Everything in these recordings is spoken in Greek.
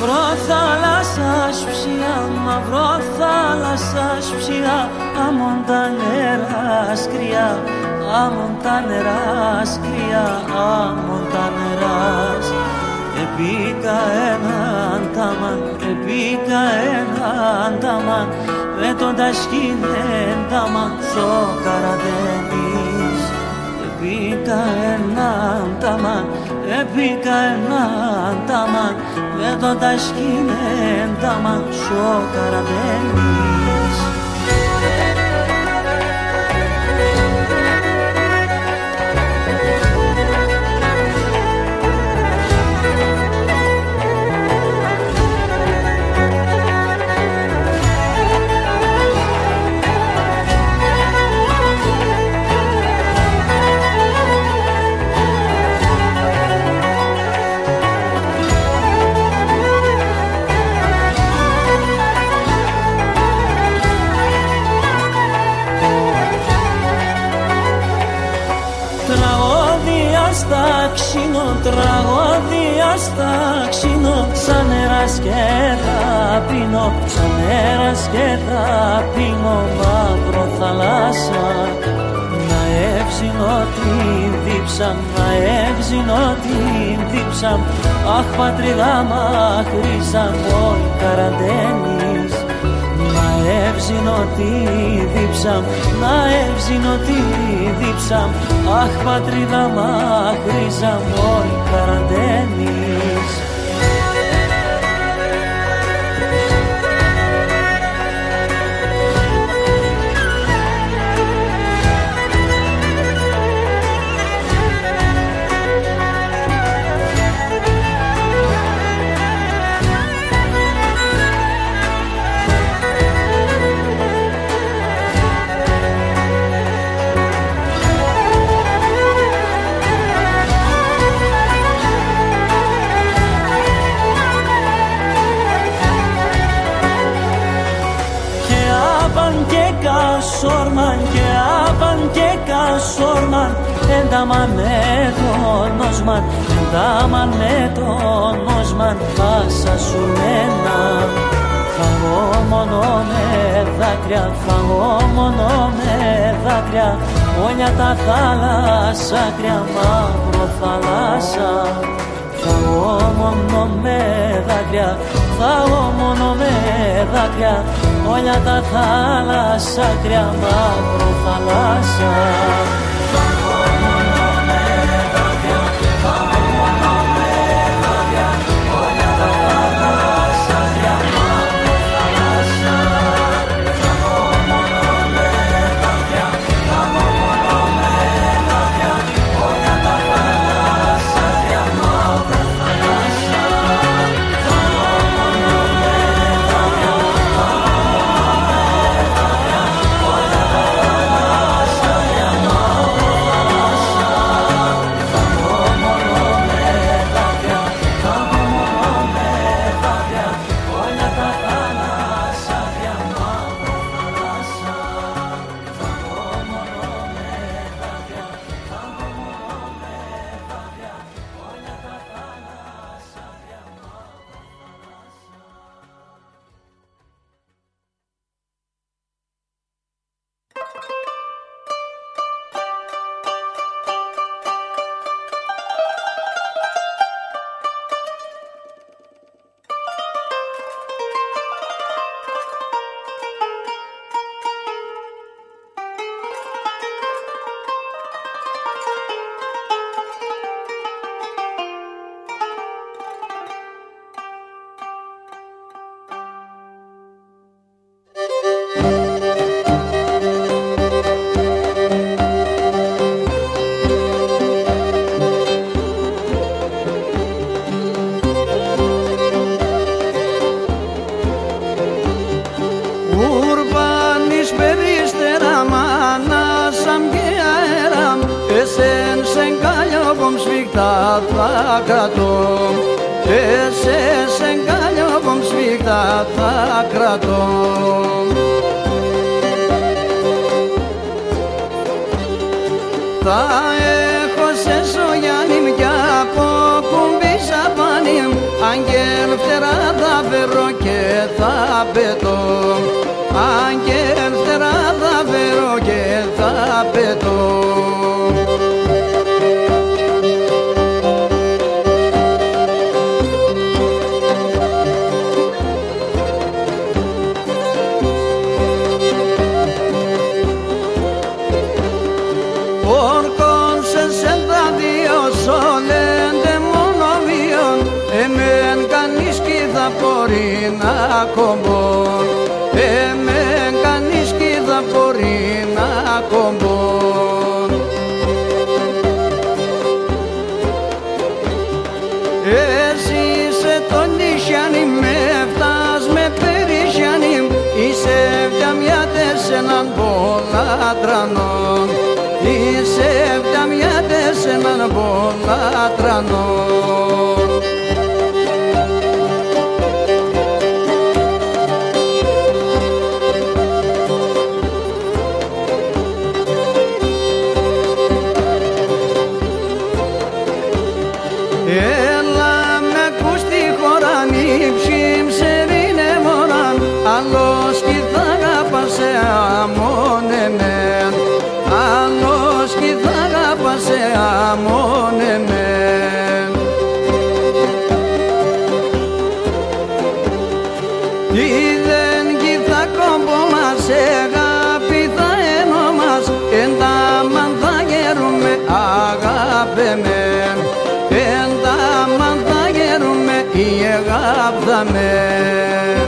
Μαύρο θάλασσας ψηλά, μαύρο θάλασσας ψηλά, άμον τα νερά σκριά, άμον τα νερά σκριά, άμον τα νερά. Επίκα έναν ταμάν, επίκα έναν ταμάν, με τον τασκήνεν ταμάν στο καρατένις. Επίκα έναν ταμάν, επίκα έναν ταμάν, με τον τασκήνεν ταμάν στο καρατένις. Τραγωδία στα ξύνω, σαν νεράς και θα πίνω, σαν νεράς και θα πίνω, μαύρο θαλάσσα. Να εύζηνω την δίψα, να εύζηνω την δίψα, αχ πατρίδα μακρύζα μου η καραντένης. Να εύζηνω τη δίψα, να εύζηνω τη δίψα, αχ πατρίδα μακρύζα μου η καραντένης. Σόρμαν και άπαν και κασόρμαν, ένταμαν με τον νόσμαν, ένταμαν με τον νόσμαν, πάσα σου μένα. Φαγώ μόνο με δάκρυα, φαγώ μόνο με δάκρυα, όλια τα θάλασσα κρυά, μαύρο θάλασσα. Φαγώ μόνο με δάκρυα, φαγώ μόνο με δάκρυα, όλια τα θάλασσα κρυά, μαύρο θάλασσα. Φαγώ μόνο με δάκρυα, φαγώ μόνο με δάκρυα, όλια τα θάλασσα κρυά, μαύρο θάλασσα. Φαγώ μόνο με δάκρυα, φαγώ μόνο με δάκρυα, όλια τα θάλασσα κρυά, μαύρο θάλασσα. Φαγώ μόνο με δάκρυα, θα κρατώ, σε εγκαλιό σφίχτα θα κρατώ. Θα έχω σε σογιάνι μια από κουμπί σαπάνι, αγγέλ φτερά σκίδα μπορεί να κομπώ, με κάνει σκίδα μπορεί να κομπώ. Εσύ είσαι το νησιάνι, με φτάς με περισιάνι, είσαι φτιαμιάτες έναν πολλάτρανον, είσαι φτιαμιάτες έναν πολλάτρανον. Έλα με ακούς τη χώρα, ψημψερίνε μωράν, άλλος κι θα αγαπάσαι αμόνεμεν, άλλος κι θα αγαπάσαι αμόνεμεν. Είδεν κι θα κόμπο μας, αγάπη θα ενώ μας, εν τα μαν θα γέρουμε αγάπεμεν, εν τα μαν θα γέρουμε η αγάπδαμεν.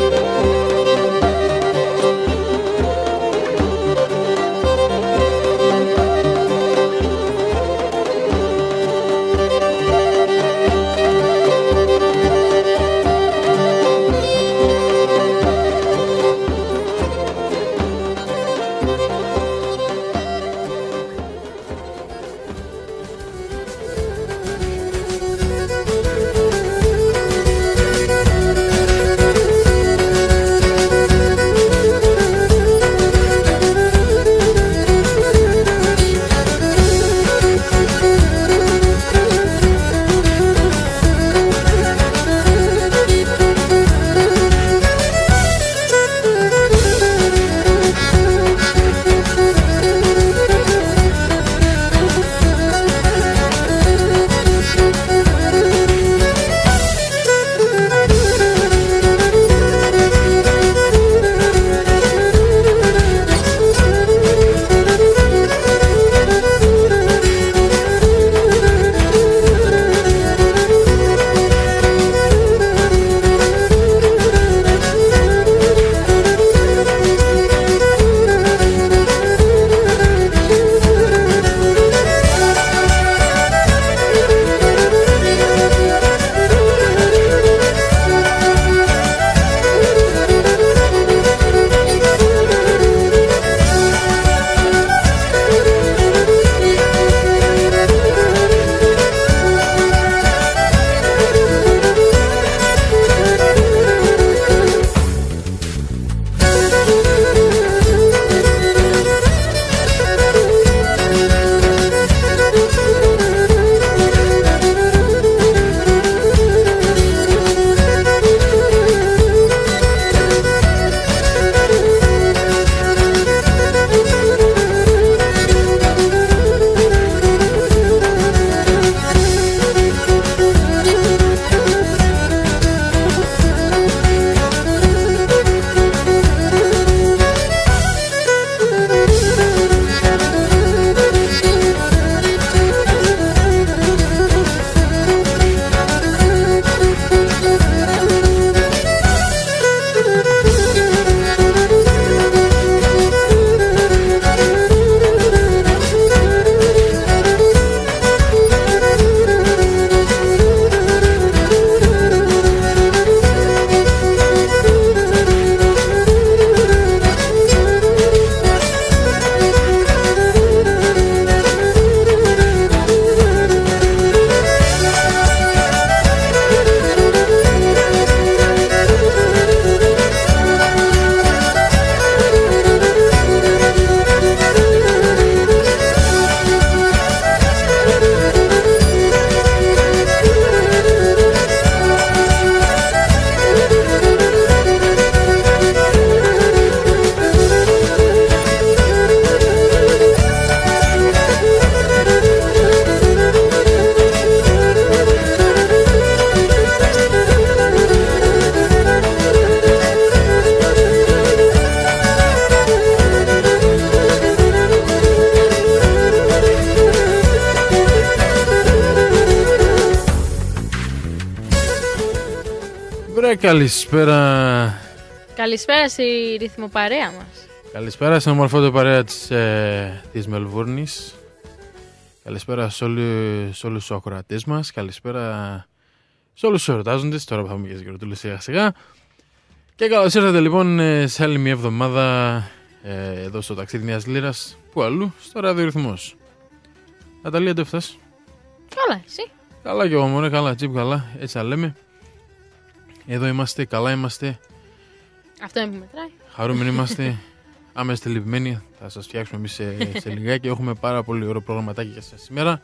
Βρε, καλησπέρα. Καλησπέρα στη ρυθμοπαρέα μας. Καλησπέρα στην ομορφότερη παρέα της Μελβούρνης. Καλησπέρα σε όλους τους ακροατές μας. Καλησπέρα σε όλους τους εορτάζοντες. Τώρα που θα πούμε και στις γιορτούλες σιγά σιγά. Και καλώς ήρθατε λοιπόν σε άλλη μια εβδομάδα εδώ στο ταξίδι μιας λίρας. Πού αλλού, στο ραδιορυθμός. Ναταλία, τι έφτας? Καλά, εσύ? Καλά κι εγώ μωρέ, καλά, τσίπ καλά, έτσι θα λέμε. Εδώ είμαστε, καλά είμαστε. Αυτό είναι που μετράει. Χαρούμενοι είμαστε. Άμα είστε λυπημένοι, θα σας φτιάξουμε εμείς σε λιγάκι. Έχουμε πάρα πολύ ωραίο προγραμματάκι για σας σήμερα.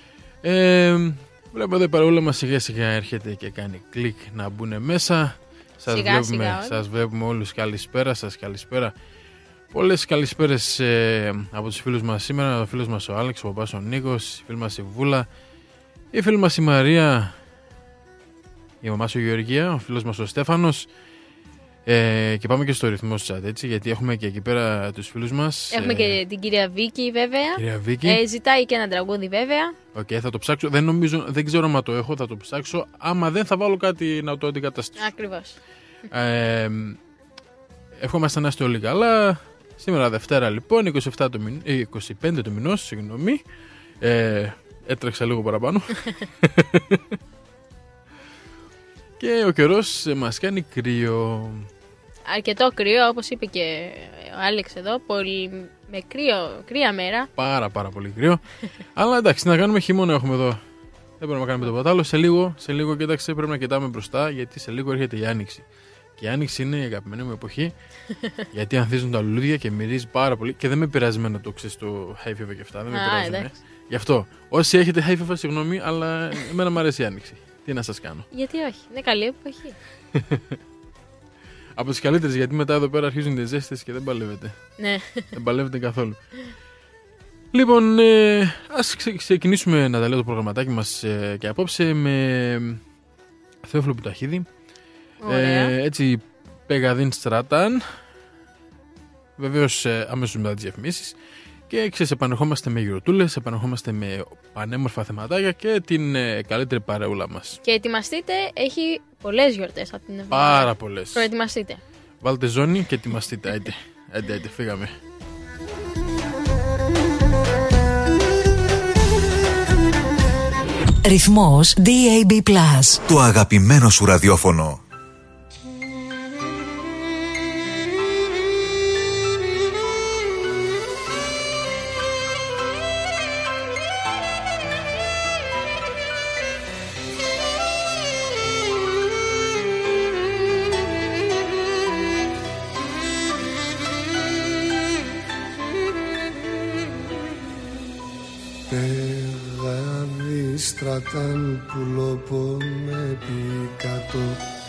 Βλέπω εδώ η παρόλα μας σιγά σιγά έρχεται και κάνει κλικ να μπουν μέσα. Σας βλέπουμε όλους. Καλησπέρα σας, καλησπέρα. Πολλές καλησπέρες από τους φίλους μας σήμερα. Ο φίλος μας ο Άλεξ, ο παπάς ο Νίκος, η φίλη μας η Βούλα, η φίλη μας η Μαρία, η μαμά σου η Γεωργία, ο φίλος μας ο Στέφανος. Και πάμε και στο ρυθμό του chat, έτσι, γιατί έχουμε και εκεί πέρα τους φίλους μας. Έχουμε και την κυρία Βίκη, βέβαια. Κυρία Βίκη. Ζητάει και ένα τραγούδι, βέβαια. Οκ, θα το ψάξω. Δεν ξέρω αν το έχω, θα το ψάξω. Άμα δεν, θα βάλω κάτι να το αντικαταστήσω. Ακριβώς. Ευχόμαστε να είστε όλοι καλά. Σήμερα Δευτέρα, λοιπόν, 25 του μηνός, συγγνώμη. Έτρεξα λίγο παραπάνω. Και ο καιρός μας κάνει κρύο. Αρκετό κρύο, όπως είπε και ο Άλεξ εδώ. Με κρύα μέρα. Πάρα πολύ κρύο. Αλλά εντάξει, να κάνουμε χειμώνα έχουμε εδώ. Δεν μπορούμε να κάνουμε τίποτα άλλο. Σε λίγο, κοίταξε, πρέπει να κοιτάμε μπροστά, γιατί σε λίγο έρχεται η Άνοιξη. Και η Άνοιξη είναι η αγαπημένη μου εποχή. Γιατί ανθίζουν τα λουλούδια και μυρίζει πάρα πολύ. Και δεν με πειράζει να το ξέρει το hay fever και αυτά. Δεν με πειράζει. Γι' αυτό. Όσοι έχετε hay fever, συγγνώμη, αλλά εμένα μου αρέσει η Άνοιξη. Τι να σας κάνω. Γιατί όχι, είναι καλή εποχή. Από τις καλύτερες, γιατί μετά εδώ πέρα αρχίζουν τις ζέστες και δεν παλεύετε. Ναι. Δεν παλεύετε καθόλου. Λοιπόν, ας ξεκινήσουμε να τα λέω το προγραμματάκι μας και απόψε με Θεόφιλο Πουταχίδη. Έτσι, Πεγαδίν Στράταν. Βεβαίως αμέσως μετά τις διαφημίσεις. Και επανερχόμαστε με γιορτούλες, επανερχόμαστε με πανέμορφα θεματάκια και την καλύτερη παρεούλα μας. Και ετοιμαστείτε, έχει πολλές γιορτές από την εβδομάδα. Πάρα πολλές. Προετοιμαστείτε. Βάλτε ζώνη και ετοιμαστείτε. Άντε, φύγαμε. Ρυθμός DAB+. Το αγαπημένο σου ραδιόφωνο. Στρατάν πουλόπο με πικατό.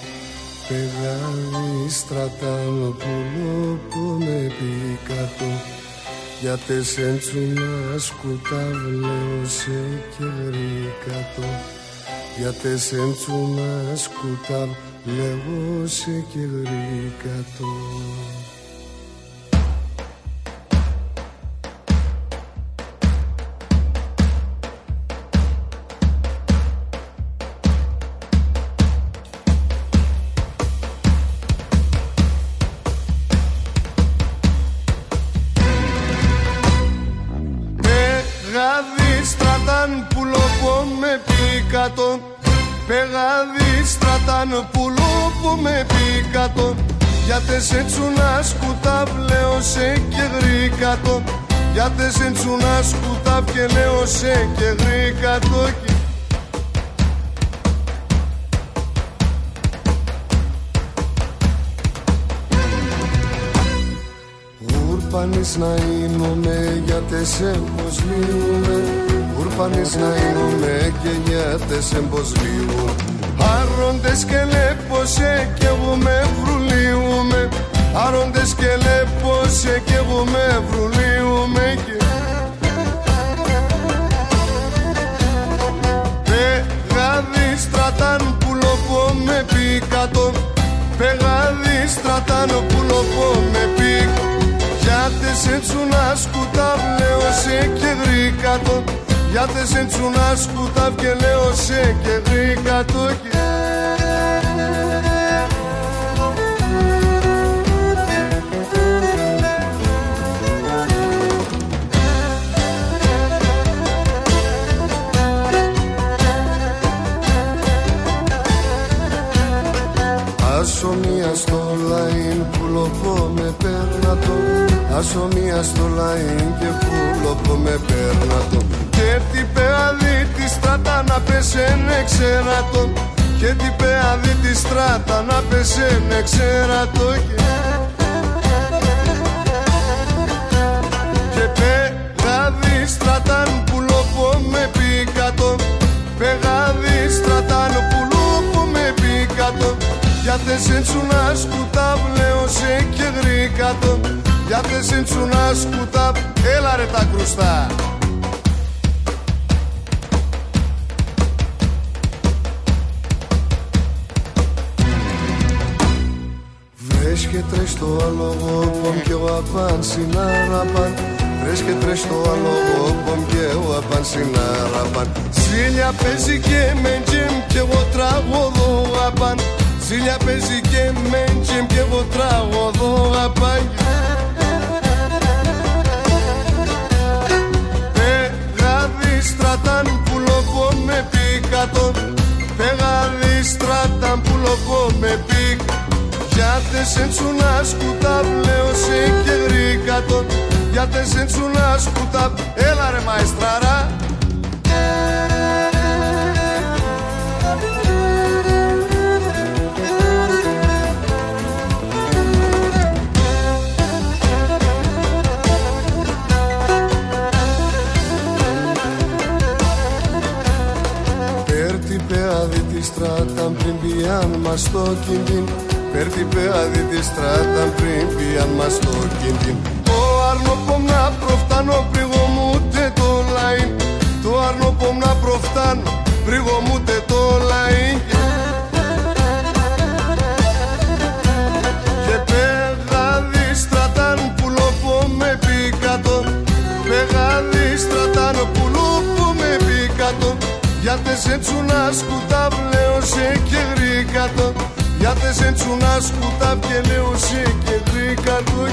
Πεγάδι στρατάν πουλόπο με πικατό. Για τεσέντσουνα σκουταβλέωσε και γρήκατο. Για τεσέντσουνα σκουταβλέωσε και γρήκατο. Πεγάδι στρατάν πουλόπο με πικατό. Για τεσέντσουνα σκουταβλέωσε και γρήκατο. Για τεσέντσουνα σκουταβλέωσε και γρήκατο. Ούρπανης να είμαι για τεσέμπος λίουμε. Ούρπανης να είμαι και για τεσέμπος λίουμε. Άροντες και λέπωσε κι εγώ με βρουλίουμε. Άροντες και λέπωσε κι εγώ με βρουλίουμε. Πεγάδι στρατάν πουλόπο με πικατό. Πεγάδι στρατάν πουλόπο με πικατό. Για τεσέντσουνα σκουταβλέωσε και γρήκατο. Για τεσέντσουνα σκουταβλέωσε και γρήκατο. Ασομία στο λαΐν που λοπώ με πέρνατο. Ασομία στο λαΐν και που λοπώ με πέρνατο. Και τι πεαδί τη στράτα να πεσένε ξέρατο. Και τι πεαδί τη στράτα να πεσένε ξέρατο. Και πεγαδί στράταν που λοπώ με πικατό. Πεγαδί στράταν που λοπώ με πικατό. Γιατί σε τσουνά σκουτάβ λέω σε και γρήκατο. Γιατί σε τσουνά σκουτάβ, έλα ρε τα κρουστά. Βρες και τρες στο άλογο πομ και ο απάν συνάραπαν. Βρες και τρες στο άλογο πομ και ο απάν συνάραπαν. Ζήλια παίζει και με τζεμ και εγώ τραγωδώ απάν. Ζήλια παίζει και με τζεμ και εγώ τραγωδώ απάν. Πεγαδί στράταν που λοπώ με πικατό. Πεγαδί στράταν που λοπώ με πικ. Γιατί σε τσουνά σκουτάβ λέω σε και γρήκατο. Γιατί σε τσουνά σκουτάβ, έλα ρε μαεστράρα. Πέρτη πεάδι τη στράτα πριν πιάν μας στο κινδύν. Πέρτη πεάδι τη στράτα πριν πιάν μας στο κινδύν. Το αρνοπομ να προφτάνω πριγωμούτε το λαΐν. Το αρνοπομ να προφτάνω πριγωμούτε το λαΐν. Και πεγαδί στράταν που λοπώ με πικατό. Πεγαδί στράταν που λοπώ με πικατό. Γιατί σε τσουνά σκουτάβ λέω σε και γρήκατο. Γιατί σε τσουνά σκουτάβ και λέω σε και γρήκατο.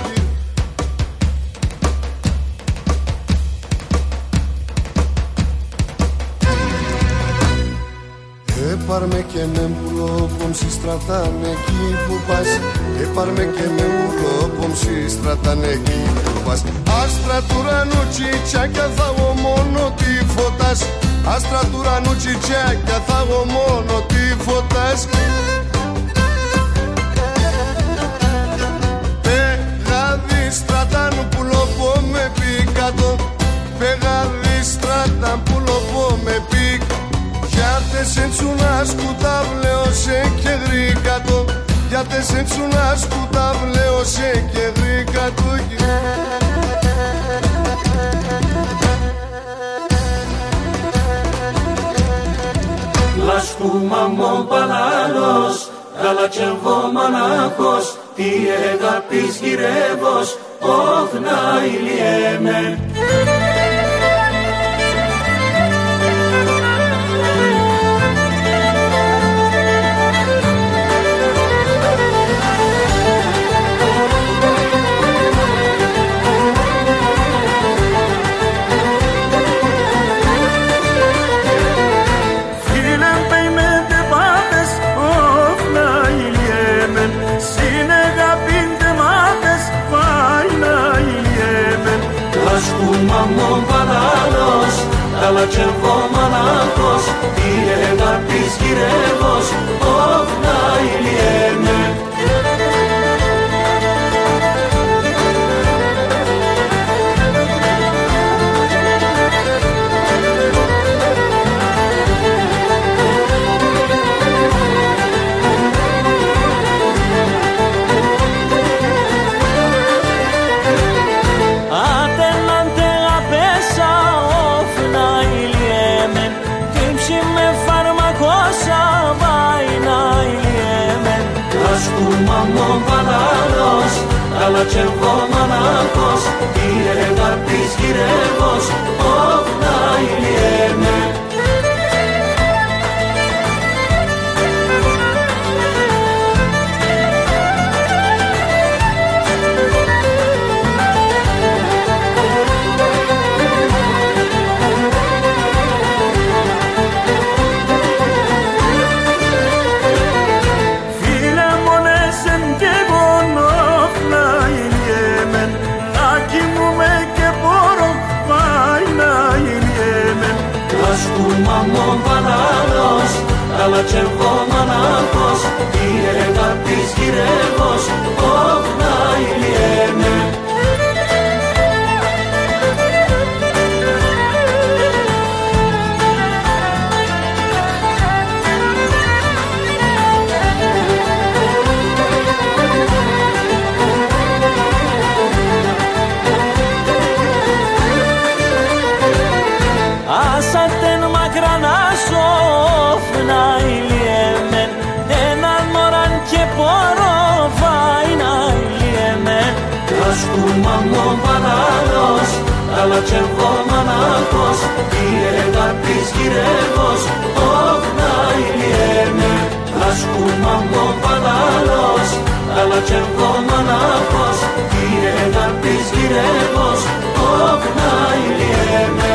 Έπαρμε και με μπουλόπομ στρατάν εκεί που πας. Έπαρμε και με μπουλόπομ στρατάν εκεί που πας. Άστρα του ουρανού τσιτσάκια θα εγώ μόνο τι φωτάς. Άστρα του ουρανού τσιτσάκια θα εγώ μόνο τι φωτάς. Πεγαδί στρατάν που λοπώ με πικατό. Πεγαδί στρατάν που λοπώ με πικ. Γιατί σε τσουνά σκουτάβ λέω σε και γρήκατο. Γιατί σε τσουνά σκουτάβ λέω σε και γρήκατο. Λασκούμα μου παλάλος, γαλατσεβό μονάχος. Τι αγάπης γυρεύος, όχ να ηλιέμαι. Μαμόν παράλλος, αλλά και εγώ μονάχος. Τι αγάπης γυρεύος, όχ να ηλιέμαι. Μαμόν παράλλος, αλλά και εγώ μονάχος. Τι αγάπης γυρεύος, όχ να ηλιέμαι. Φίλε μόνε αλλά κι εγώ μοναχός, η αγάπης γυρεύος, όχ να ηλιέμαι. Άσα μακράν ασόφνα ηλιέμεν, έναν μωράν και ποροφάει να ηλιέμεν. Ασκούμα μου παράλλος, αλλά κι εγώ μοναχός, η αγάπης γυρεύος, όχ να ηλιέμαι. Ασκούμα μου παράλλος, αλλά κι εγώ μοναχός, η αγάπης γυρεύος, όχ να ηλιέμαι.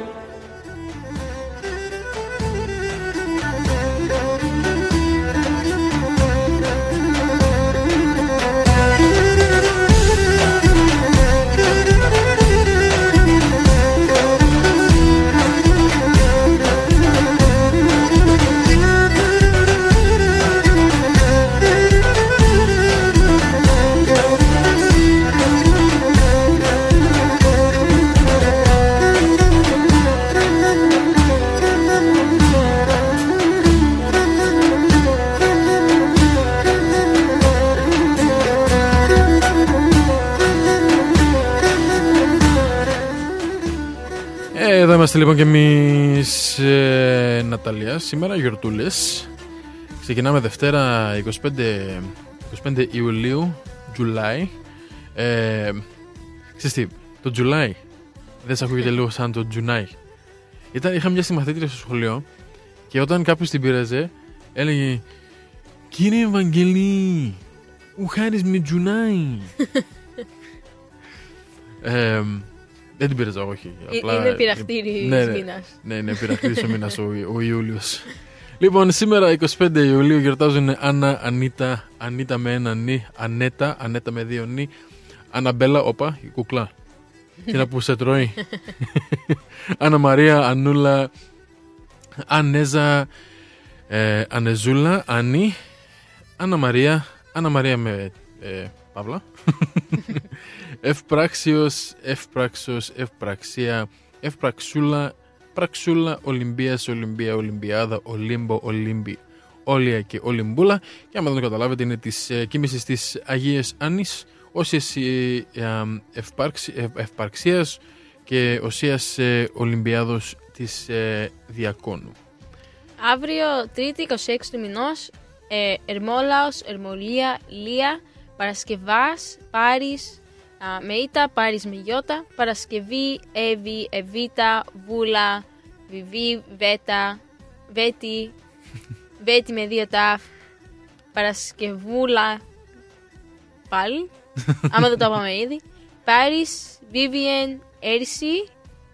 Εδώ είμαστε λοιπόν και εμείς, Ναταλία, σήμερα γιορτούλες. Ξεκινάμε Δευτέρα 25 Ιουλίου, July. Ξέρεις τι, το July δεν σε ακούγεται λίγο σαν το Junai. Είχα μια συμμαθήτρια στο σχολείο και όταν κάποιος την πήραζε έλεγε «Κύριε Ευαγγελή, ο Χάρης με Junai». Δεν την πήραζα, όχι. Είναι πειραχτήρι μήνας. Ναι, είναι πειραχτήρις ο μήνας ο Ιούλιος. Λοιπόν, σήμερα 25 Ιουλίου γιορτάζουν Άννα, Ανίτα με ένα νι, Ανέτα με δύο νι, Αναμπέλα, όπα, η κουκλά. Εκείνα που σε τρώει. Άννα Μαρία, Ανούλα, Ανέζα, Ανεζούλα, Ανή, Άννα Μαρία με Παύλα. Ευπράξιος, ευπράξος, ευπραξία, ευπραξούλα, πραξούλα, Ολυμπίας, Ολυμπία, Ολυμπιάδα, Ολύμπο, Ολύμπη, Όλια και Ολυμπούλα. Και άμα δεν το καταλάβετε, είναι της κοίμησης της Αγίας Άννης, όσιας ευπαρξίας και οσίας Ολυμπιάδος της Διακόνου. Αύριο, Τρίτη, 26 του μηνός, Ερμόλαος, Ερμολία, Λία, Παρασκευάς, Πάρης, με Ήτα, Πάρης με Ιώτα, Παρασκευή, Εύη, Εβίτα, Βούλα, Βιβί, Βέτα, Βέτη, Βέτη με δύο τάφ, Παρασκευούλα, πάλι, άμα δεν το είπαμε ήδη, Πάρης, Βίβιεν, Έρση,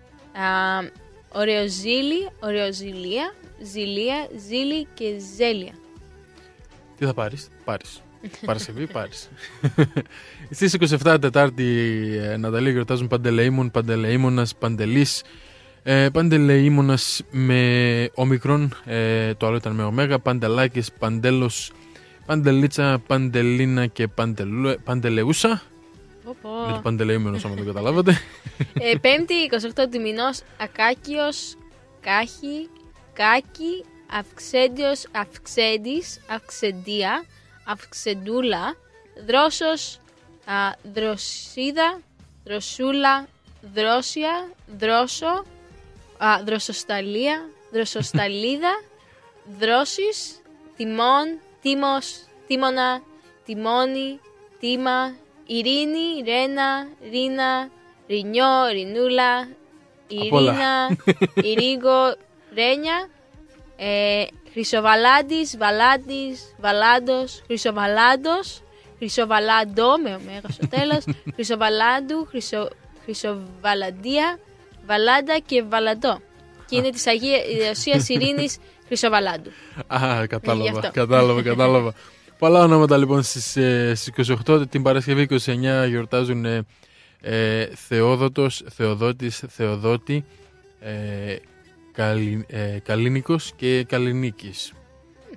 Ωρεοζήλη, Ωρεοζηλία, Ζηλία, Ζήλη και Ζέλια. Τι θα πάρεις? Παρασκευή, Πάρης. Στις 27 Τετάρτη, Ναταλία, γιορτάζουν Παντελεήμων, Παντελεήμονας, Παντελής, Παντελεήμονας με ομικρόν, το άλλο ήταν με ωμέγα, Παντελάκης, Παντέλος, Παντελίτσα, Παντελίνα και Παντελεούσα. Με το Παντελεήμονος, άμα το καταλάβατε. Πέμπτη, 28 του μηνός, Ακάκιος, Κάχη, Κάκη, Αυξέντιος, Αυξέντης, Αυξεντία, Αυξεντούλα, Δρόσος, Δροσίδα, Δροσούλα, Δρόσια, Δρόσο, Δροσοσταλία, Δροσοσταλίδα, Δρόσης, Τιμών, Τίμος, Τίμωνα, Τιμόνι, Τίμα, Ειρήνη, Ρένα, Ρίνα, Ρινιό, Ρινούλα, Ειρήνα, Ειρήγο, Ρένια, Χρυσοβαλάντης, Βαλάντης, Βαλάντος, Χρυσοβαλάντος, Χρυσοβαλάντο με ωμέγα στο τέλος, Χρυσοβαλάντου, Χρυσοβαλαντία, Βαλάντα και Βαλαντό. Και είναι της Αγίας Ειρήνης Χρυσοβαλάντου. Κατάλαβα. Πολλά ονόματα λοιπόν στις 28. Την Παρασκευή 29 γιορτάζουν Θεόδωτος, Θεοδότης, Θεοδότη, Καλίνικος και Καλινίκης.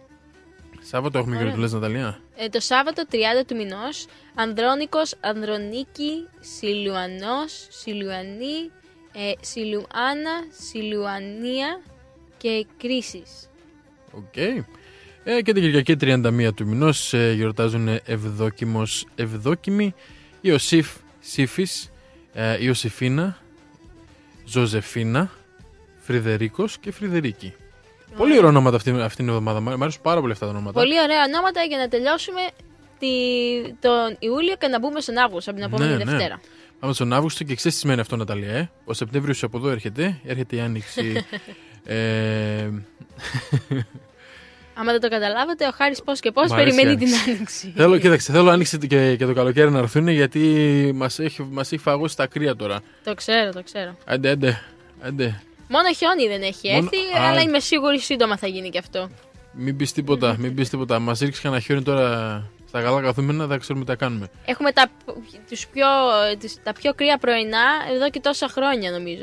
Σάββατο έχουμε γιορτούλες, Ναταλία. Το Σάββατο 30 του μηνός, Ανδρώνικος, Ανδρονίκη, Σιλουανός, Σιλουανή, Σιλουάνα, Σιλουανία και Κρίσης. Οκ. Και την Κυριακή 31 του μηνός γιορτάζουν Ευδόκιμοι, Ιωσήφ, Σύφης, Ιωσήφίνα, Ζωζεφίνα, Φρυδερίκος και Φρυδερίκη. Πολύ ωραία ονόματα αυτή την εβδομάδα. Μου αρέσουν πάρα πολύ αυτά τα ονόματα. Πολύ ωραία ονόματα για να τελειώσουμε τον Ιούλιο και να μπούμε στον Αύγουστο από την επόμενη Δευτέρα. Πάμε στον Αύγουστο και ξέρεις τι σημαίνει αυτό, Ναταλία. Ο Σεπτέμβριος από εδώ έρχεται η Άνοιξη. Άμα δεν το καταλάβατε, ο Χάρης πώς και πώς περιμένει την Άνοιξη. Θέλω Άνοιξη και το καλοκαίρι να έρθουν, γιατί μας έχει φαγώσει τα κρύα τώρα. Το ξέρω. Άντε. Μόνο χιόνι δεν έχει έρθει, αλλά είμαι σίγουρη σύντομα θα γίνει και αυτό. Μην πεις τίποτα. Μας ρίξει κανένα χιόνι τώρα στα καλά καθούμενα, δεν ξέρουμε τι θα κάνουμε. Έχουμε τα πιο κρύα πρωινά εδώ και τόσα χρόνια, νομίζω.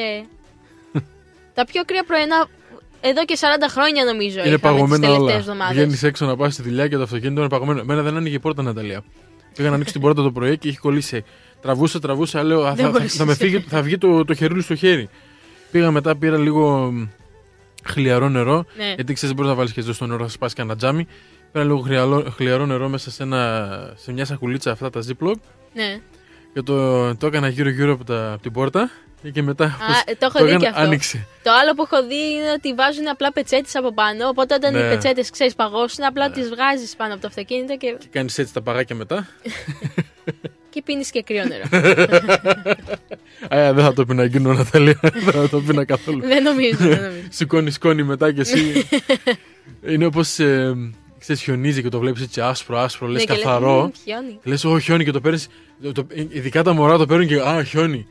Τα πιο κρύα πρωινά εδώ και 40 χρόνια, νομίζω. Είναι παγωμένα όλα. Εβδομάδες. Βγαίνεις έξω να πας στη δουλειά και το αυτοκίνητο είναι παγωμένο. Εμένα δεν άνοιγε η πόρτα, Ναταλία. Πήγα να ανοίξω την πόρτα το πρωί και είχε κολλήσει. Τραβούσα, λέω θα βγει το χερούλι στο χέρι. Πήγα μετά, πήρα λίγο χλιαρό νερό. Ναι. Γιατί ξέρεις, μπορείς να βάλεις και στο νερό, θα σπάσει κανένα τζάμι. Πήρα λίγο χλιαρό νερό μέσα σε μια σακουλίτσα, αυτά τα Ziploc. Ναι. Και το έκανα γύρω-γύρω από την πόρτα. Και μετά το έχω δει και αυτό. Άνοιξε. Το άλλο που έχω δει είναι ότι βάζουν απλά πετσέτες από πάνω. Οπότε όταν οι πετσέτες, ξέρεις, παγώσουν, απλά τις βγάζεις πάνω από το αυτοκίνητο και κάνεις έτσι τα παγάκια μετά. Και πίνεις και κρύο νερό. Δεν θα το πίνα εκείνο, Ναταλία. Δεν θα το πίνα καθόλου. Δεν νομίζω. Σηκώνεις σκόνη μετά και εσύ. Είναι όπως ξέρεις, χιονίζει και το βλέπεις έτσι άσπρο, λες καθαρό. Λες χιόνι και το παίρνεις. Ειδικά τα μωρά το παίρνουν και χιόνι.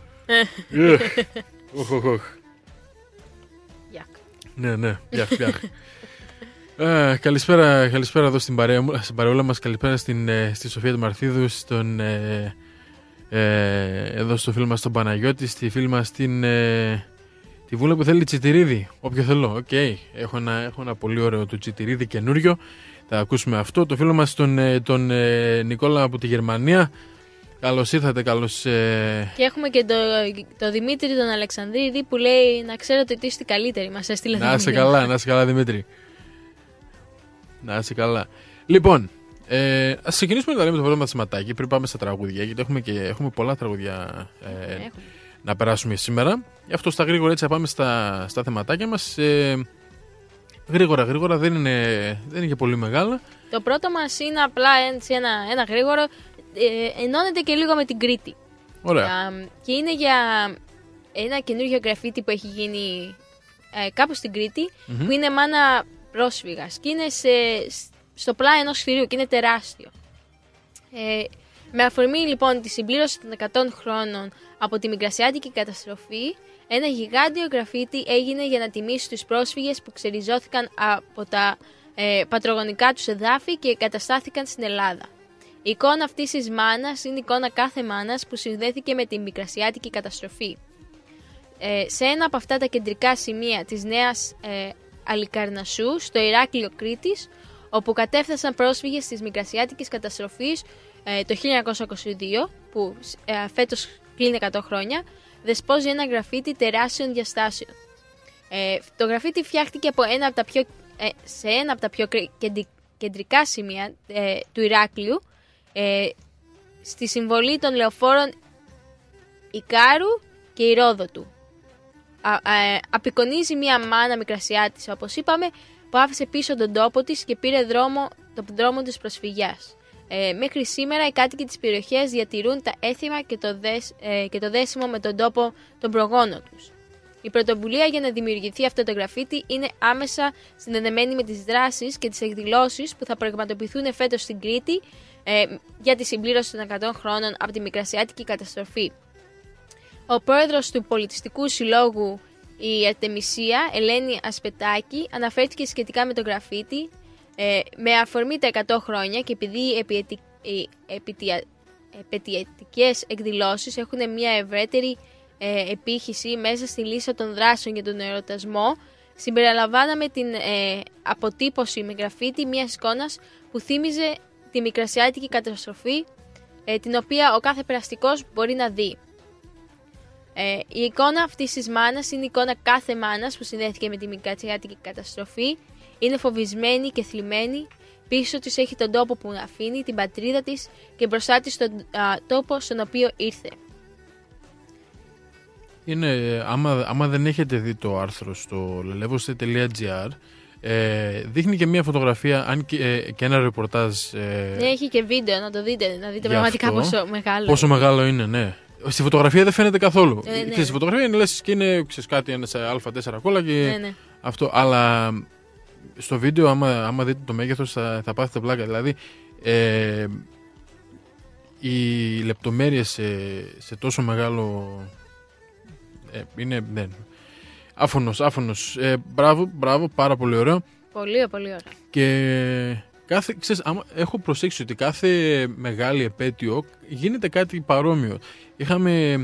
Ναι, γιαχ. Καλησπέρα εδώ στην παρεούλα μας. Καλησπέρα στη Σοφία του Μαρθίδου, εδώ στο φίλο μας τον Παναγιώτη, στη φίλη μας τη Βούλα που θέλει τσιτηρίδι. Όποιο θέλω. Έχω ένα πολύ ωραίο του τσιτηρίδι καινούριο. Θα ακούσουμε αυτό. Το φίλο μας τον Νικόλα από τη Γερμανία. Καλώς ήρθατε, Και έχουμε και το Δημήτρη τον Αλεξανδρίδη που λέει να ξέρετε ότι είστε καλύτεροι. Μας έστειλε να είσαι καλά, Δημήτρη. Να είσαι καλά. Λοιπόν, ας ξεκινήσουμε να λέμε το πρώτο μαθηματάκι πριν πάμε στα τραγούδια, γιατί έχουμε πολλά τραγούδια να περάσουμε σήμερα. Γι' αυτό στα γρήγορα έτσι θα πάμε στα θεματάκια μας. Γρήγορα, δεν είναι και πολύ μεγάλα. Το πρώτο μας είναι απλά ένα γρήγορο. Ενώνεται και λίγο με την Κρήτη. Ωραία. Και είναι για ένα καινούργιο γραφίτι που έχει γίνει κάπου στην Κρήτη, που είναι μάνα πρόσφυγας και είναι στο πλάι ενός κτηρίου και είναι τεράστιο. Με αφορμή λοιπόν τη συμπλήρωση των 100 χρόνων από τη Μικρασιάτικη καταστροφή, ένα γιγάντιο γραφίτι έγινε για να τιμήσει τους πρόσφυγες που ξεριζώθηκαν από τα πατρογονικά τους εδάφη και καταστάθηκαν στην Ελλάδα. Η εικόνα αυτής της μάνας είναι η εικόνα κάθε μάνας που συνδέθηκε με την Μικρασιάτικη καταστροφή. Σε ένα από αυτά τα κεντρικά σημεία της Νέας Αλικαρνασσού, στο Ηράκλειο Κρήτης, όπου κατέφθασαν πρόσφυγες της Μικρασιάτικης καταστροφής το 1922, που φέτος κλείνει 100 χρόνια, δεσπόζει ένα γραφίτι τεράστιων διαστάσεων. Το γραφίτι φτιάχτηκε σε ένα από τα πιο κεντρικά σημεία του Ηράκλειου, στη συμβολή των λεωφόρων Ικάρου και Ηρόδοτου. Απεικονίζει μια μάνα Μικρασιάτισσα, όπως είπαμε, που άφησε πίσω τον τόπο της και πήρε τον δρόμο της προσφυγιάς. Μέχρι σήμερα οι κάτοικοι της περιοχής διατηρούν τα έθιμα και το δέσιμο με τον τόπο των προγόνων τους. Η πρωτοβουλία για να δημιουργηθεί αυτό το γραφίτι είναι άμεσα συνδεδεμένη με τις δράσεις και τις εκδηλώσεις που θα πραγματοποιηθούν φέτος στην Κρήτη για τη συμπλήρωση των 100 χρόνων από τη Μικρασιάτικη καταστροφή. Ο πρόεδρος του Πολιτιστικού Συλλόγου η Αρτεμισία, Ελένη Ασπετάκη, αναφέρθηκε σχετικά με το γραφίτι με αφορμή τα 100 χρόνια και επειδή οι επαιτειακές εκδηλώσεις έχουν μια ευρύτερη επίχυση μέσα στη λίστα των δράσεων για τον εορτασμό, συμπεριλαμβάναμε την αποτύπωση με γραφίτι μιας εικόνας που θύμιζε τη μικρασιάτικη καταστροφή, την οποία ο κάθε περαστικός μπορεί να δει. Η εικόνα αυτής της μάνας είναι η εικόνα κάθε μάνας που συνδέθηκε με τη μικρασιάτικη καταστροφή. Είναι φοβισμένη και θλιμμένη. Πίσω της έχει τον τόπο που αφήνει, την πατρίδα της, και μπροστά της τον τόπο στον οποίο ήρθε. Είναι, άμα δεν έχετε δει το άρθρο στο lelevos.gr, δείχνει και μια φωτογραφία, αν και ένα ρεπορτάζ. Ναι, έχει και βίντεο, να το δείτε, να δείτε πραγματικά αυτό, πόσο μεγάλο πόσο είναι. μεγάλο είναι, ναι. Στη φωτογραφία δεν φαίνεται καθόλου. Ναι. Στη φωτογραφία είναι λες και είναι κάτι σε α4 κόλλα και Ναι. αυτό. Αλλά στο βίντεο, άμα δείτε το μέγεθος, θα πάθετε πλάκα. Δηλαδή, οι λεπτομέρειες σε τόσο μεγάλο είναι, ναι. Άφωνος. Μπράβο, πάρα πολύ ωραίο. Πολύ, πολύ ωραία. Και ξέρεις, έχω προσέξει ότι κάθε μεγάλη επέτειο γίνεται κάτι παρόμοιο. Είχαμε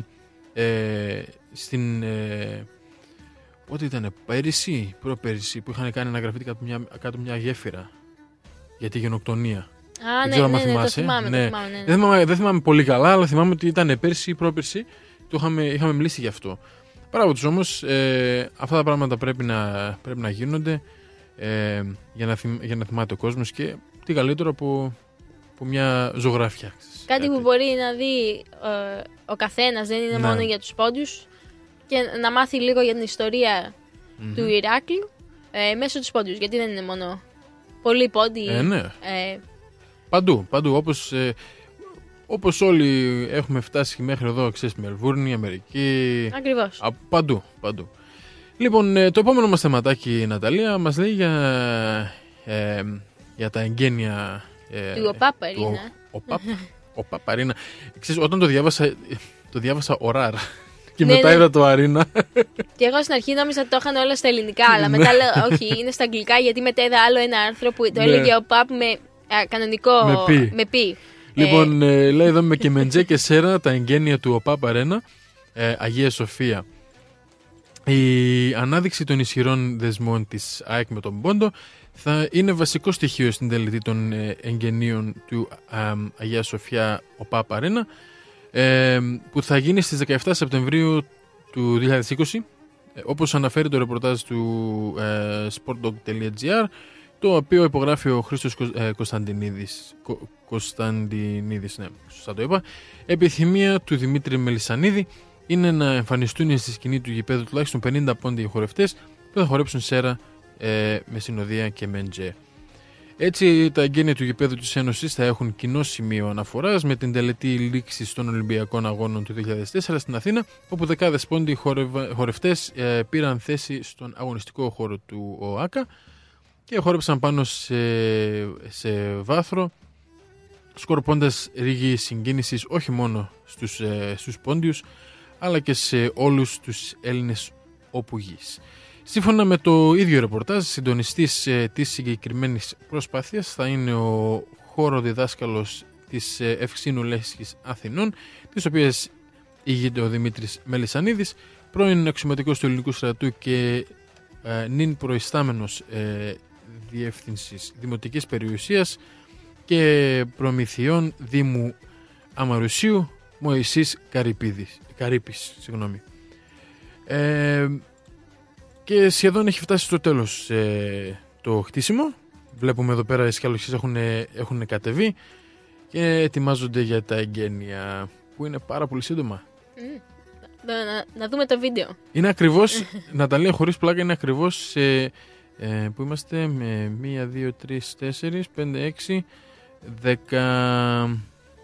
πότε ήταν, προπέρυσι, που είχαν κάνει ένα γραφίτι κάτω μια γέφυρα για τη γενοκτονία. Δεν ξέρω αν θυμάσαι. Το θυμάμαι. Δεν θυμάμαι πολύ καλά, αλλά θυμάμαι ότι ήταν πέρσι ή πρόπερσι. Είχαμε μιλήσει γι' αυτό. Μπράβο τους όμως, αυτά τα πράγματα πρέπει να γίνονται για να θυμάται ο κόσμος, και τι καλύτερο από μια ζωγράφια. Κάτι που μπορεί να δει ο καθένας, δεν είναι μόνο για τους πόντιους, και να μάθει λίγο για την ιστορία του Ηράκλειου μέσω τους πόντιους, γιατί δεν είναι μόνο πολλοί πόντιοι. Ναι. Παντού, όπως όλοι έχουμε φτάσει μέχρι εδώ, ξέρεις, Μελβούρνη, Αμερική. Ακριβώς. Παντού. Λοιπόν, το επόμενο μας θεματάκι, Ναταλία, μας λέει για τα εγγένεια του Οπάπαρίνα. Οπάπαρίνα. Ξέρεις, όταν το διάβασα οράρ και μετά είδα το αρίνα. Και εγώ στην αρχή νόμιζα ότι το είχαν όλα στα ελληνικά, αλλά μετά λέω όχι, είναι στα αγγλικά, γιατί μετά είδα άλλο ένα άρθρο που το έλεγε ο Παπ με κανονικό με πι. Λοιπόν, λέει εδώ με Κεμεντζέ και Σέρα, τα εγγένεια του Οπάπαρένα, Αγία Σοφία. Η ανάδειξη των ισχυρών δεσμών της ΑΕΚ με τον Πόντο θα είναι βασικό στοιχείο στην τελετή των εγγενείων του Αγία Σοφιά Οπάπαρένα, που θα γίνει στις 17 Σεπτεμβρίου του 2020, όπως αναφέρει το ρεπορτάζ του sportdog.gr, το οποίο υπογράφει ο Χρήστος Κωνσταντινίδης, ναι, σωστά το είπα. Επιθυμία του Δημήτρη Μελισσανίδη είναι να εμφανιστούν στη σκηνή του γηπέδου τουλάχιστον 50 πόντιοι χορευτές που θα χορέψουν Σέρα με συνοδεία και Μεντζέ. Έτσι, τα εγγένεια του γηπέδου της Ένωσης θα έχουν κοινό σημείο αναφοράς με την τελετή λήξης των Ολυμπιακών Αγώνων του 2004 στην Αθήνα, όπου δεκάδες πόντιοι χορευτές πήραν θέση στον αγωνιστικό χώρο του ΟΑΚΑ και χόρεψαν πάνω σε βάθρο, σκορπώντας ρίγη συγκίνησης όχι μόνο στους πόντιους, αλλά και σε όλους τους Έλληνες όπου γης. Σύμφωνα με το ίδιο ρεπορτάζ, συντονιστής της συγκεκριμένης προσπάθειας θα είναι ο χώρο διδάσκαλος της Ευξήνου Λέσχης Αθηνών, της οποίας ηγείται ο Δημήτρης Μελισσανίδης, πρώην αξιωματικός του Ελληνικού Στρατού και νυν προϊστάμενος Διεύθυνσης Δημοτικής Περιουσίας και Προμηθειών Δήμου Αμαρουσίου, Μωυσής Καρύπης. Και σχεδόν έχει φτάσει στο τέλος το χτίσιμο. Βλέπουμε εδώ πέρα οι σκαλωξίες έχουν κατεβεί και ετοιμάζονται για τα εγγένεια, που είναι πάρα πολύ σύντομα. Να δούμε το βίντεο. Είναι ακριβώς, Ναταλία, χωρίς πλάκα, είναι ακριβώς που είμαστε με 1, 2, 3, 4, 5, 6, 10...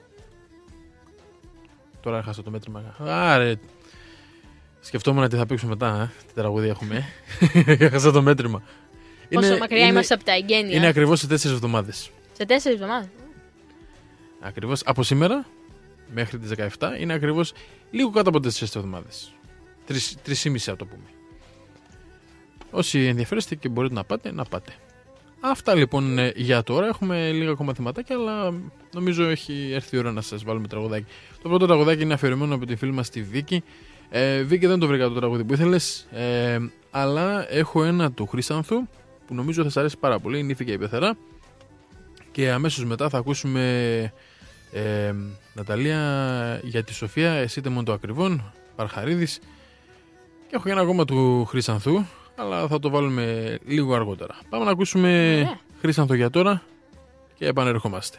Τώρα έχασα το μέτρημα. Άρε, σκεφτόμουν τι θα παίξουμε μετά, τι τραγούδια έχουμε. Έχασα το μέτρημα. Πόσο μακριά είμαστε από τα εγγένεια. Είναι ακριβώς σε 4 εβδομάδες. Σε 4 εβδομάδες. Ακριβώς, από σήμερα μέχρι τις 17 είναι ακριβώς λίγο κάτω από 4 εβδομάδες. 3,5 θα το πούμε. Όσοι ενδιαφέρεστε και μπορείτε να πάτε. Αυτά λοιπόν για τώρα. Έχουμε λίγα ακόμα θεματάκια, αλλά νομίζω έχει έρθει η ώρα να σας βάλουμε τραγουδάκι. Το πρώτο τραγουδάκι είναι αφιερωμένο από τη φίλη μας τη Βίκη. Βίκη, δεν το βρήκα το τραγούδι που ήθελες, αλλά έχω ένα του Χρύσανθου που νομίζω θα σας αρέσει πάρα πολύ, η Νύφη και η Πεθερά. Και αμέσως μετά θα ακούσουμε Ναταλία για τη Σοφία, εσύ είτε μόνο το ακριβόν, Παρχαρίδης. Και έχω και ένα ακόμα του Χρύσανθου, αλλά θα το βάλουμε λίγο αργότερα. Πάμε να ακούσουμε Χρύσανθο για τώρα και επανερχόμαστε.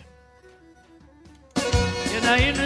Και να είναι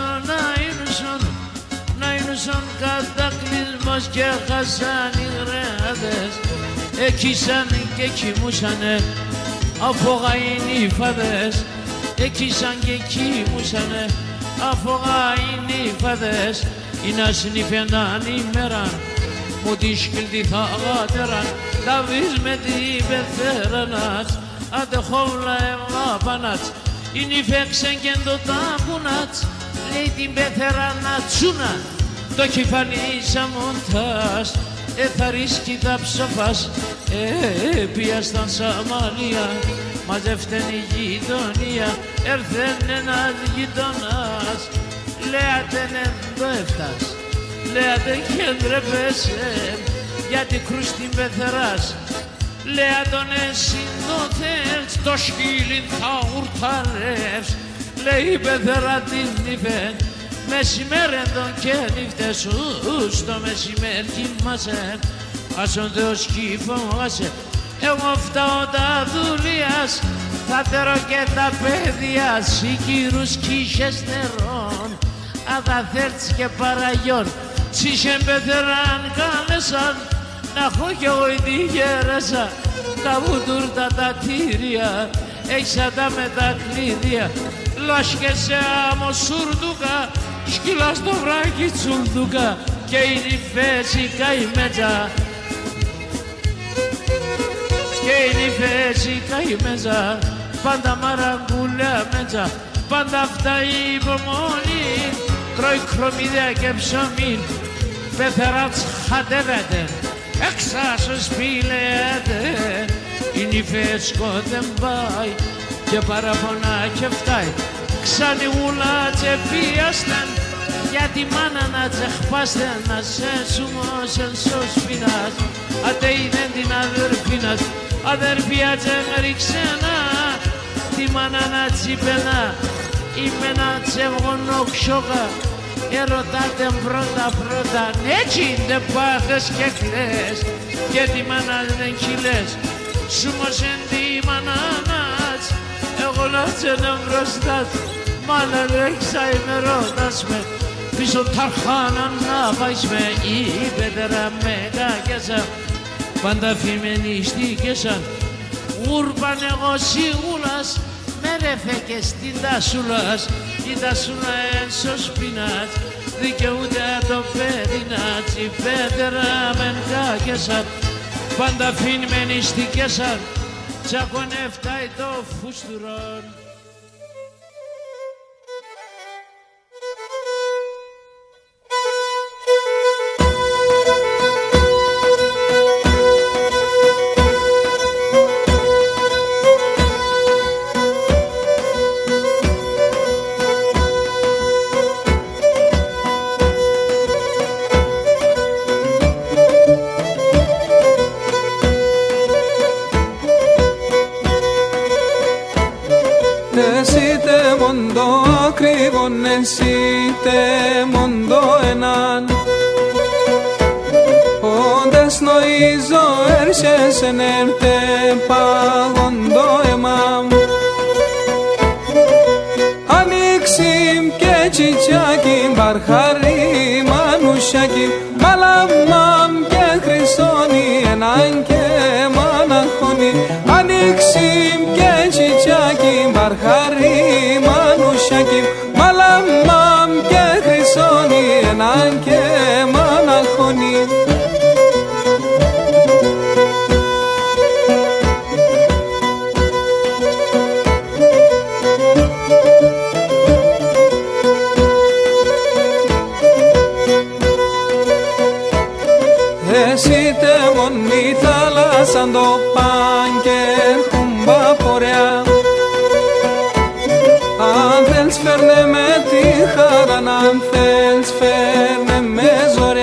σαν κατακλυσμός και χάσαν οι γράδες, έκυσαν και κοιμούσανε αφόγα οι νύφαδες, έκυσαν και κοιμούσανε αφόγα οι νύφαδες. Είναι συνήφαιναν ημέραν μου τη σκυλτή θα γάτεραν, τα βρεις με την πεθέρανατς, αντεχόβλα ευλάπανατς, η νύφεξεν και το τάπουνατς, λέει την πεθερανατσούνα, το κεφανίσα μοντάς, θα ρίσκει τα ψοφάς, πιάσταν Σαμαρία, μαζεύτεν η γειτονία, έρθεν ένας γειτονάς, λέατεν εν το έφτας, λέατεν και ντρέπεσαι, γιατί κρούστην πεθεράς, λέατον εσύ το θέλς, το σκύλιν θα ουρταρεύς, λέει η πεθερά την νύφεν, μεσημέρεν τον και νύφτες στο μεσημέρ κοιμάσαι, άσον Θεός κυφώμασε, εγώ φτάω τα δουλείας, θα τερώ και τα παιδιά, σικύρους κοίσες νερών, αν θα θέλεις και παραγιόν, σίσεν πεθεράν κάλεσαν, να έχω κι εγώ τη γέρεσα, τα βουντούρτα τα τύρια, έξατα με τα κλειδία, λάσκεσαι άμμο σουρτούκα, σκύλα στο βράκι τσουλτούκα, και η νυφέση καημέτσα, και η νυφέση καημέτσα, πάντα μαραγκούλια μέτσα, πάντα αυτά η υπομονή, τρώει κρομίδια και ψωμί, πεθεράτς χατεύεται, εξάσως πηλέεται, η νυφέσκο δεν πάει και παραπονά και φτάει, ξανηγούλα τσεπίασταν, για τη μάνα να τσεχπάστε, να σε σούμωσεν στο σπινάς, άτε είδεν την αδερφίνας, αδερφία τσεμεριξένα, τη μάνα να τσίπαινα, είμαι να τσεβγονοξόκα, ερωτάτε πρώτα, έτσι δεν πάθες και κλαις, και τη μάνα δεν κυλές, σούμωσεν τη μάνα νάτς, εγώ να τσένε μπροστάς, μάνα δεν ξαημερώτας με, πίσω ταρχάνα να πάεις με, η πέτερα με κακέσα, πάντα φημένοι στήκεσαν, ούρπαν εγώ σίγουλας, με ρεφε και στην τασούλας, η τασούλα εν σωσπινάτς, δικαιούται το παιδινάτς, η πέτερα με κακέσα, πάντα φημένοι στήκεσαν, τσακωνεύταει το φουστουρόν. Εσύτε μόντο έναν όντες νοίζω έρχεσαι ενέρτε παγόντο εμάμ ανοίξιμ και τσιτσιάκι μπαρχαρί μανουσιάκι μαλαμάμ και χρυσόνι έναν και μαναχώνι ανοίξιμ και τσιτσιάκι μπαρχαρί μανουσιάκι μαλαμάμ και χρυσόνι έναν και μαναχώνι. Εσύ τε μόνη θάλασσαν το παν και χουμπά πορεία, αν θέλεις φέρνε με τη χαρά, αν θέλεις φέρνε με ζωή.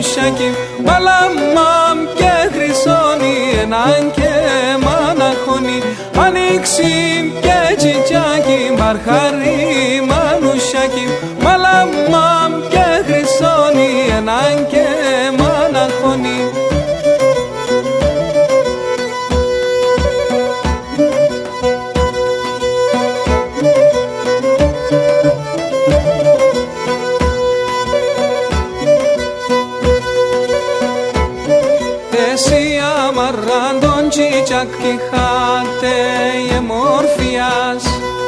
μανουσάκι, μαλαμάμ και χρυσώνει, έναν και μαναχώνει, ανοίξει και τσιτσάκι, μπαρχαρί μανουσάκι, μαλαμάμ και χρυσώνει, έναν και μαναχώνει. Κι χάτε εμορφιάς,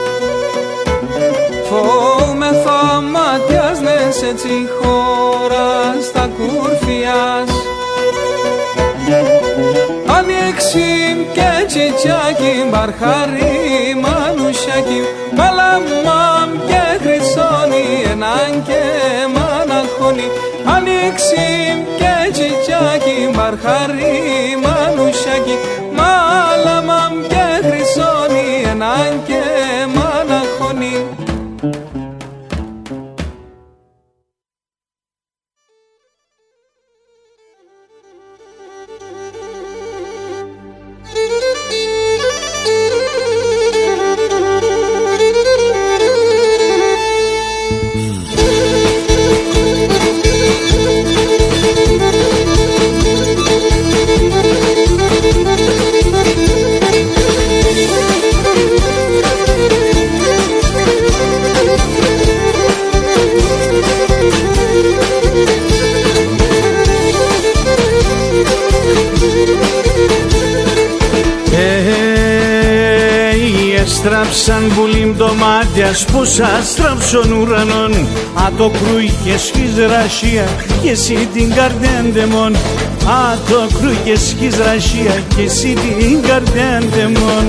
φοβούμεθα μάτιας, νες έτσι χώρας τα κουρφιάς. Ανοίξιμ και τσιτσάκι, μπαρχαρί μανουσάκι, μαλαμάμ και χρυσώνει, έναν και μαναχώνει. Ανοίξιμ και τσιτσάκι, μπαρχαρί μανουσάκι, μαλαμάμ και χρυσώνει, έναν και μαναχώνει. Στράψαν πουλίμ το μάτιας που σας στράψον ουρανών. Α το κρούι και σχείς ρασία και εσύ την καρδιάντεμον. Α το κρούι και σχείς ρασία και εσύ την καρδιάντεμον.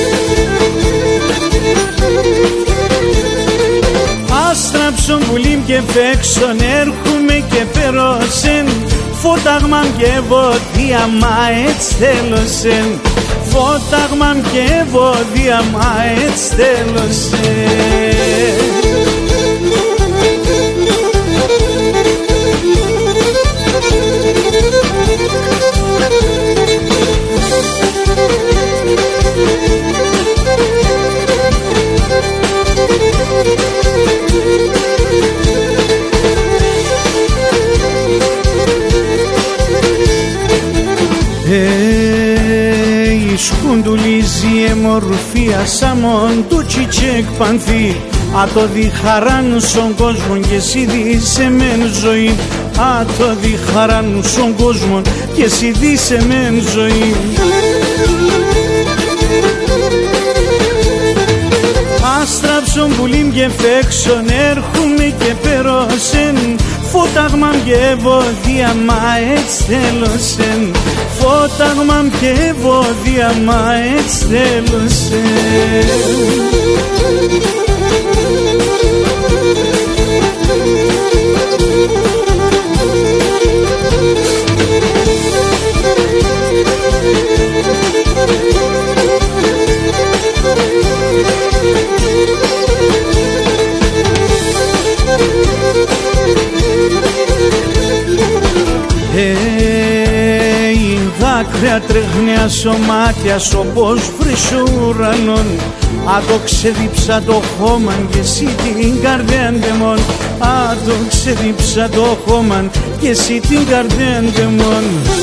Άστραψον πουλίμ και φέξον, έρχομαι και περώσεν. Φώταγμαν και βόδια, μα έτσι θέλωσεν. Φώταγμαν και βόδια, μα έτσι θέλωσεν. Σκουντουλίζει εμορφία σαν μοντού τσιτσέκ πανθή. Α το διχαράν στον κόσμο και εσύ δίσε μεν ζωή. Α το διχαράν στον κόσμο και εσύ δίσε μεν ζωή. Άστραψον πουλίμ και φέξον, έρχομαι και περώσεν. Φώταγμαν και βόδια, μα έτσι θέλωσεν. Φώταγμαν και βόδια, μα έτσι θέλωσεν. Δάκρυα τρέχνια σωμάτια όπως βρυσο ουρανών. Α το ξεδίψα το χώμαν και εσύ την καρδιάντεμον. Α το ξεδίψα το χώμαν και εσύ την καρδιάντεμον.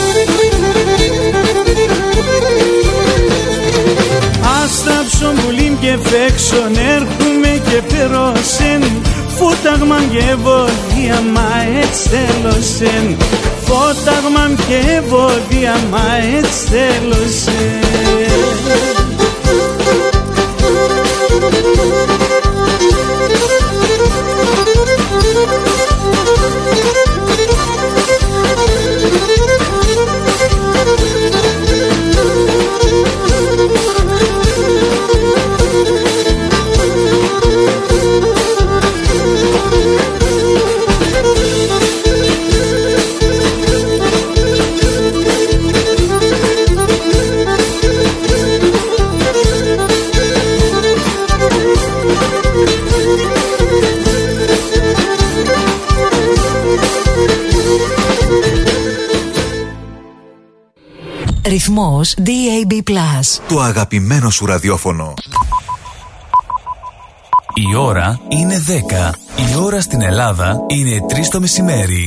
Άστραψον πουλίμ και φέξον, έρχομαι και περώσεν. Φώταγμαν και βόδια, μα έτσι θέλωσεν. Φώταγμαν και βόδια, μα έτσι θέλωσεν. Ρυθμός DAB+. Το αγαπημένο σου ραδιόφωνο. Η ώρα είναι 10. Η ώρα στην Ελλάδα είναι 3 το μεσημέρι.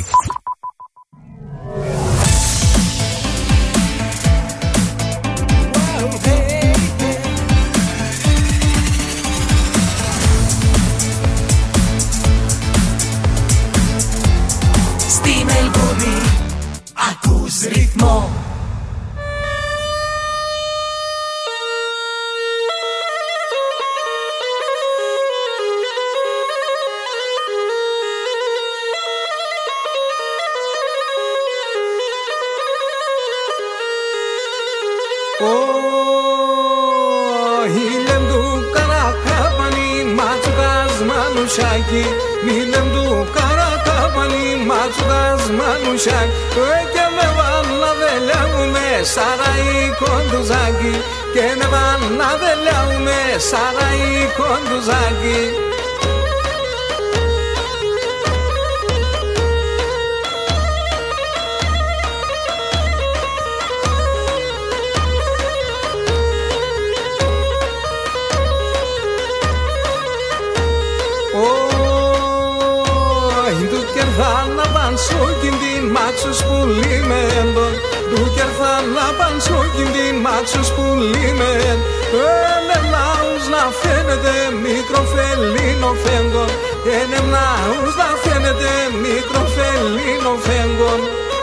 Στη Μελβούνι ακούς ρυθμό. Μιλem du kara kapani matsudas manushak Ke me van na velaume sarai konduzagi Ke me van na velaume sarai konduzagi Μάξος που λίμεν του κερθάλα πανσόκιν την μάξος που λίμεν ενεμνάους να φαίνεται μικροφελίνο φέγγον ενεμνάους να φαίνεται μικροφελίνο φέγγον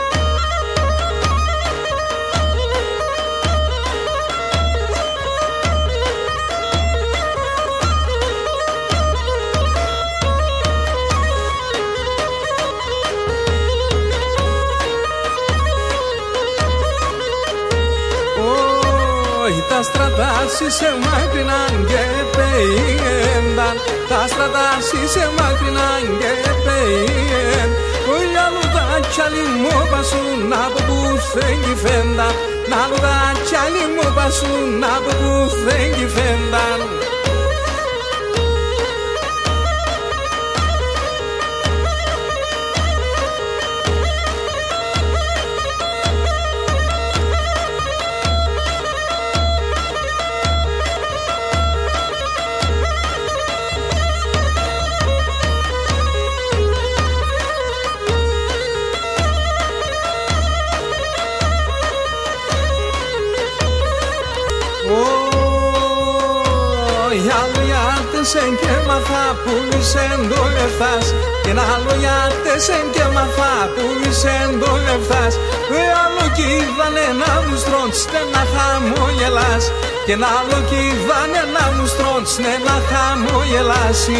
Τα στρατάσι σε μάκρυναν και πέιενταν Τα στρατάσι σε μάκρυναν και πέιεν Ολιά λουδάκια λιμόπασουν από που φέγγει φένταν Να λουδάκια λιμόπασουν από που φέγγει φένταν Τέσεν και μαθά που είσαι το λεφτάς Και ένα άλλο για τέσεν και μαθά που είσαι το λεφτάς Και άλλο κι είδανε να μου στρώντσne να χαμογελάς Και ένα άλλο κι είδανε να μου στρώντσne να χαμογελάσει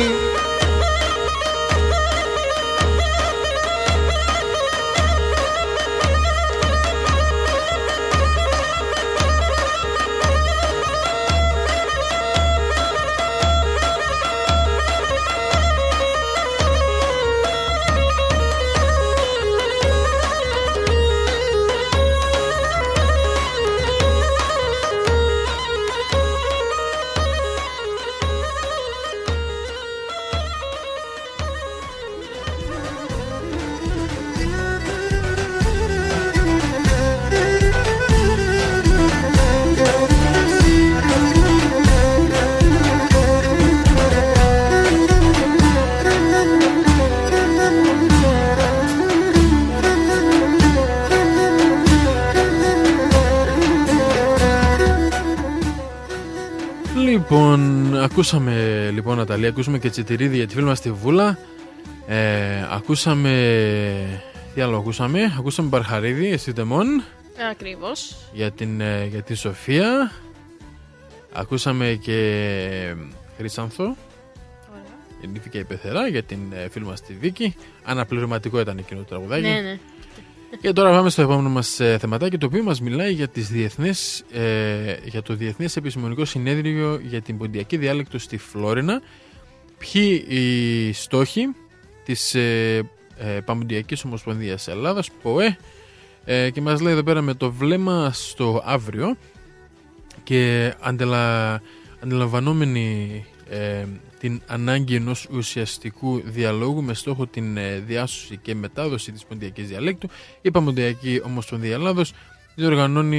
Ακούσαμε λοιπόν Ναταλία, ακούσαμε και Τσιτηρίδη για τη φίλη μας τη Βούλα. Ακούσαμε. Τι άλλο ακούσαμε? Ακούσαμε Μπαρχαρίδη, εσύ Τεμόν. Ακριβώς. Για την Σοφία. Ακούσαμε και Χρυσάνθο. Γεννήθηκε η Πεθερά για την φίλη μας τη Βίκη. Αναπληρωματικό ήταν εκείνο το τραγουδάκι. Ναι. Και τώρα πάμε στο επόμενο μας θεματάκι, το οποίο μας μιλάει για, για το Διεθνές Επιστημονικό Συνέδριο για την Ποντιακή Διάλεκτο στη Φλόρινα. Ποιοι οι στόχοι της Παμποντιακής Ομοσπονδίας Ελλάδας, ΠΟΕ, και μας λέει εδώ πέρα με το βλέμμα στο αύριο και αντιλαμβανόμενοι την ανάγκη ενός ουσιαστικού διαλόγου με στόχο την διάσωση και μετάδοση της ποντιακής διαλέκτου, η Παμποντιακή Ομοσπονδία Ελλάδος διοργανώνει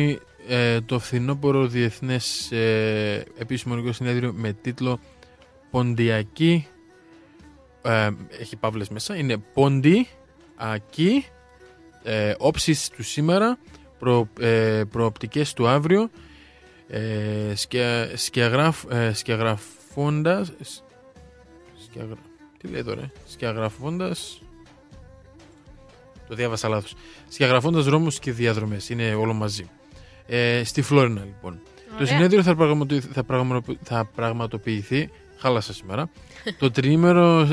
το φθινόπωρο Διεθνές Επιστημονικό Συνέδριο με τίτλο Ποντιακή, έχει παύλες μέσα, είναι Ποντιακή, όψεις του σήμερα, προοπτικές του αύριο, σκιαγραφώντας, τι λέει τώρα, σκιαγραφώντας, το διάβασα λάθος, σκιαγραφώντας δρόμους και διαδρομές, είναι όλο μαζί. Στη Φλόρινα λοιπόν. Ωραία. Το συνέδριο θα πραγματοποιηθεί, χάλασα σήμερα, το τριήμερο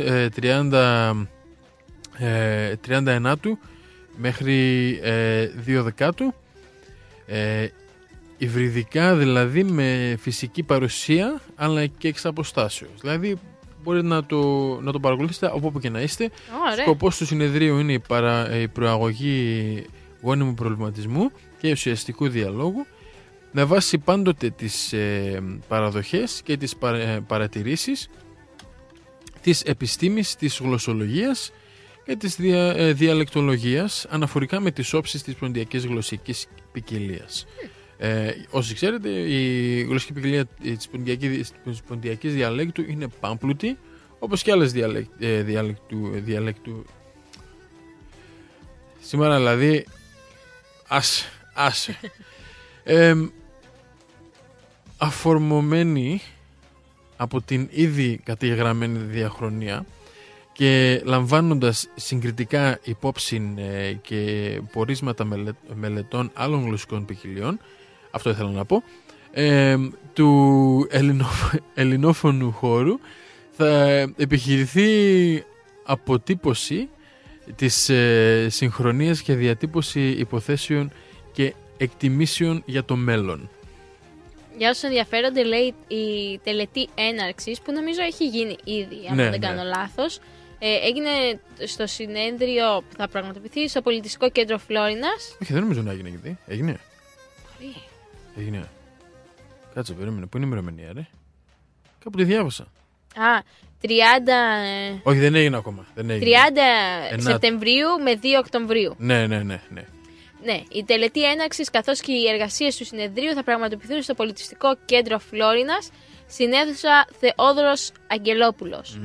39 μέχρι 2 Δεκάτου, υβριδικά δηλαδή με φυσική παρουσία αλλά και εξ αποστάσεως. Δηλαδή μπορείτε να το παρακολουθήσετε από όπου και να είστε. Σκοπός του συνεδρίου είναι η προαγωγή γόνιμου προβληματισμού και ουσιαστικού διαλόγου με βάση πάντοτε τις παραδοχές και τις παρατηρήσεις της επιστήμης, της γλωσσολογίας και της διαλεκτολογίας αναφορικά με τις όψεις της ποντιακής γλωσσικής ποικιλίας. Όσοι ξέρετε, η γλωσσική ποικιλία της ποντιακής διαλέκτου είναι πάμπλουτη, όπως και άλλες διαλέκτου. Σήμερα δηλαδή άσε. Αφορμωμένη από την ήδη καταγεγραμμένη διαχρονία και λαμβάνοντας συγκριτικά υπόψη και πορίσματα μελετών άλλων γλωσσικών ποικιλιών, αυτό ήθελα να πω, του ελληνόφωνου χώρου, θα επιχειρηθεί αποτύπωση της συγχρονίας και διατύπωση υποθέσεων και εκτιμήσεων για το μέλλον. Για όσους ενδιαφέρονται, λέει, η τελετή έναρξης, που νομίζω έχει γίνει ήδη, αν δεν κάνω λάθος, έγινε στο συνέδριο που θα πραγματοποιηθεί στο Πολιτιστικό Κέντρο Φλόρινας. Όχι, δεν νομίζω να έγινε ήδη. Έγινε. Έγινε. Κάτσε, περίμενε. Πού είναι η ημερομηνία, ρε? Κάπου τη διάβασα. 30... Όχι, δεν έγινε ακόμα. 30 Σεπτεμβρίου με 2 Οκτωβρίου. Ναι. Ναι, η τελετή έναρξης καθώς και οι εργασίες του συνεδρίου θα πραγματοποιηθούν στο Πολιτιστικό Κέντρο Φλόρινας, στην αίθουσα Θεόδωρος Αγγελόπουλος.